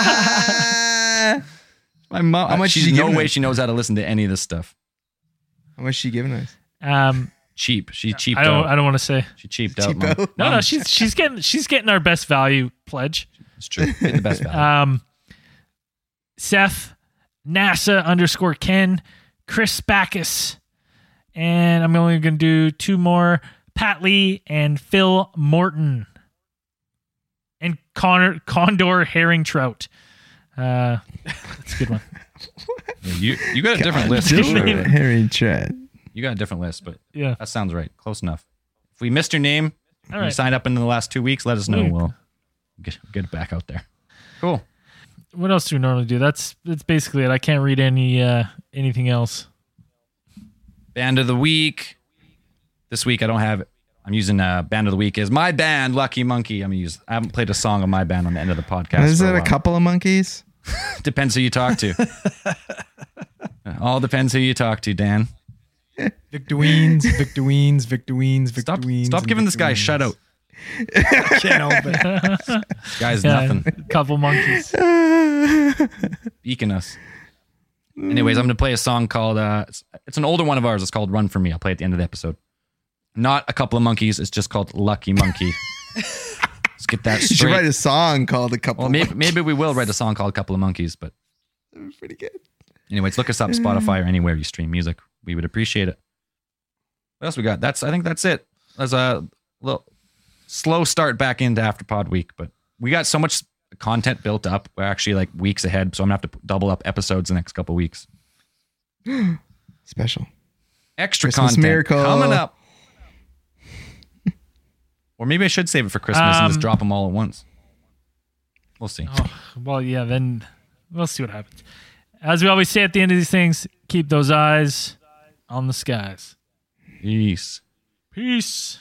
My mom. How much She's is she no giving way us? she knows how to listen to any of this stuff. How much is she giving us? Um, Cheap. She cheaped I don't. out. I don't want to say. She cheaped out. Cheapo. Mom. No, Mom, no. She's she's getting she's getting our best value pledge. It's true. Get the best value. Um, Seth, NASA underscore Ken, Chris Backus, and I'm only going to do two more: Pat Lee and Phil Morton. Connor, condor herring trout. Uh, that's a good one. Yeah, you you got a different list. Condor herring trout. You got a different list, but yeah, that sounds right. Close enough. If we missed your name, All you right. signed up in the last two weeks, let us know. Sweet. We'll get, get it back out there. Cool. What else do we normally do? That's that's basically it. I can't read any uh, anything else. Band of the week. This week I don't have it. I'm using uh, band of the week is my band, Lucky Monkey. I'm use. I haven't played a song of my band on the end of the podcast. Is for it a a while. couple of monkeys? Depends who you talk to. All depends who you talk to, Dan. Victorines, Victorines, Victorines, Stop, Victorines. stop giving this guy a shutout. I can't help it. This guy's Yeah, nothing. Couple monkeys. Beaking us. Anyways, I'm going to play a song called, uh, it's, it's an older one of ours. It's called Run For Me. I'll play it at the end of the episode. Not a couple of monkeys. It's just called Lucky Monkey. Let's get that You should straight. write a song called A Couple Well, of maybe, Monkeys. maybe we will write a song called Couple of Monkeys, but That was pretty good. anyways, look us up Spotify or anywhere you stream music. We would appreciate it. What else we got? That's I think that's it. That's a little slow start back into Afterpod week, but we got so much content built up. We're actually like weeks ahead, so I'm gonna have to double up episodes the next couple weeks. Special. Extra Christmas content miracle. coming up. Or maybe I should save it for Christmas and just Um, drop them all at once. We'll see. Oh, well, yeah, then we'll see what happens. As we always say at the end of these things, keep those eyes on the skies. Peace. Peace.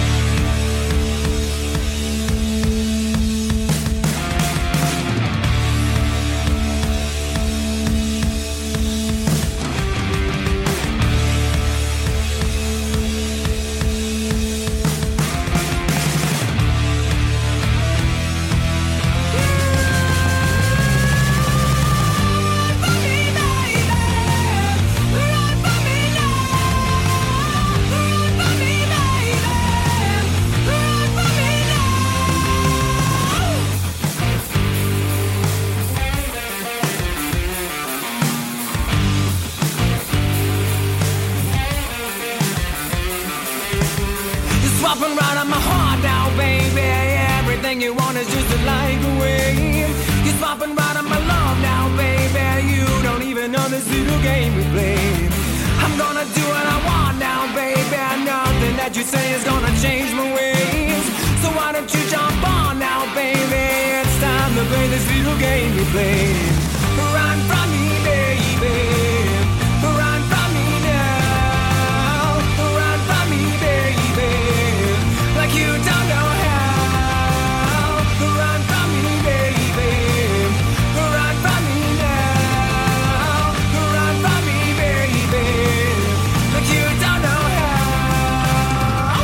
You're swapping right on my heart now, baby. Everything you want is just a light away. You're swapping right on my love now, baby. You don't even know this little game we play. I'm gonna do what I want now, baby. Nothing that you say is gonna change my ways. So why don't you jump on now, baby? It's time to play this little game we play. Run from me, baby. Run from me now. Run from me, baby. Like you don't know how. Run from me, baby. Run from me now. Run from me, baby. Like you don't know how.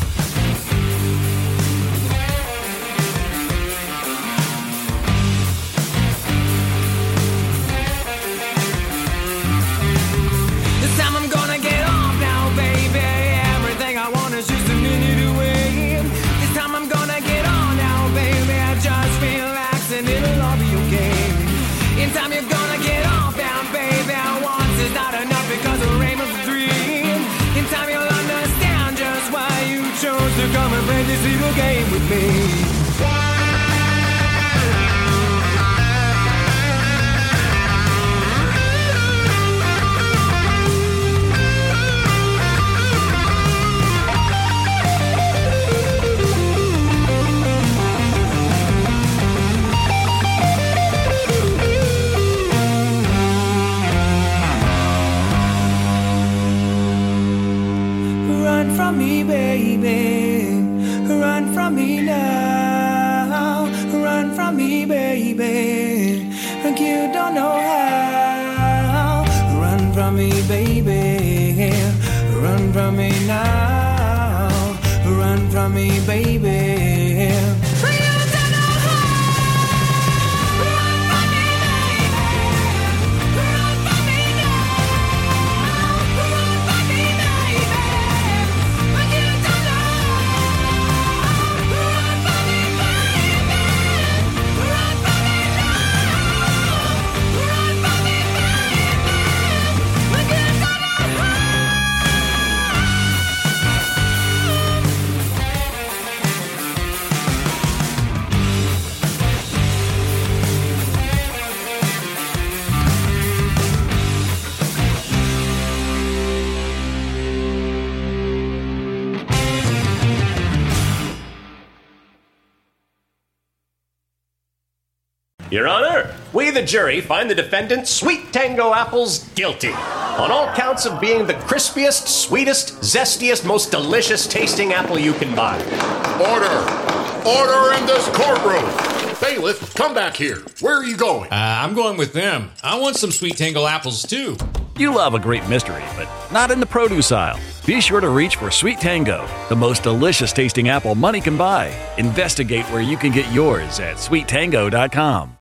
This time I'm gonna get off now, baby. Everything I want is just a minute away. This time I'm gonna get on now, baby. Just relax and it'll all be okay. In time you're gonna get off now, baby. Once is not enough because a rain was a dream. In time you'll understand just why you chose to come and play this little game with me. Run from me, baby. Run from me now. Run from me, baby. Like you don't know how. Run from me, baby. Run from me now. Run from me, baby. Your Honor, we, the jury, find the defendant, Sweet Tango Apples, guilty on all counts of being the crispiest, sweetest, zestiest, most delicious tasting apple you can buy. Order! Order in this courtroom! Bailiff, come back here. Where are you going? Uh, I'm going with them. I want some Sweet Tango apples, too. You love a great mystery, but not in the produce aisle. Be sure to reach for Sweet Tango, the most delicious tasting apple money can buy. Investigate where you can get yours at sweet tango dot com.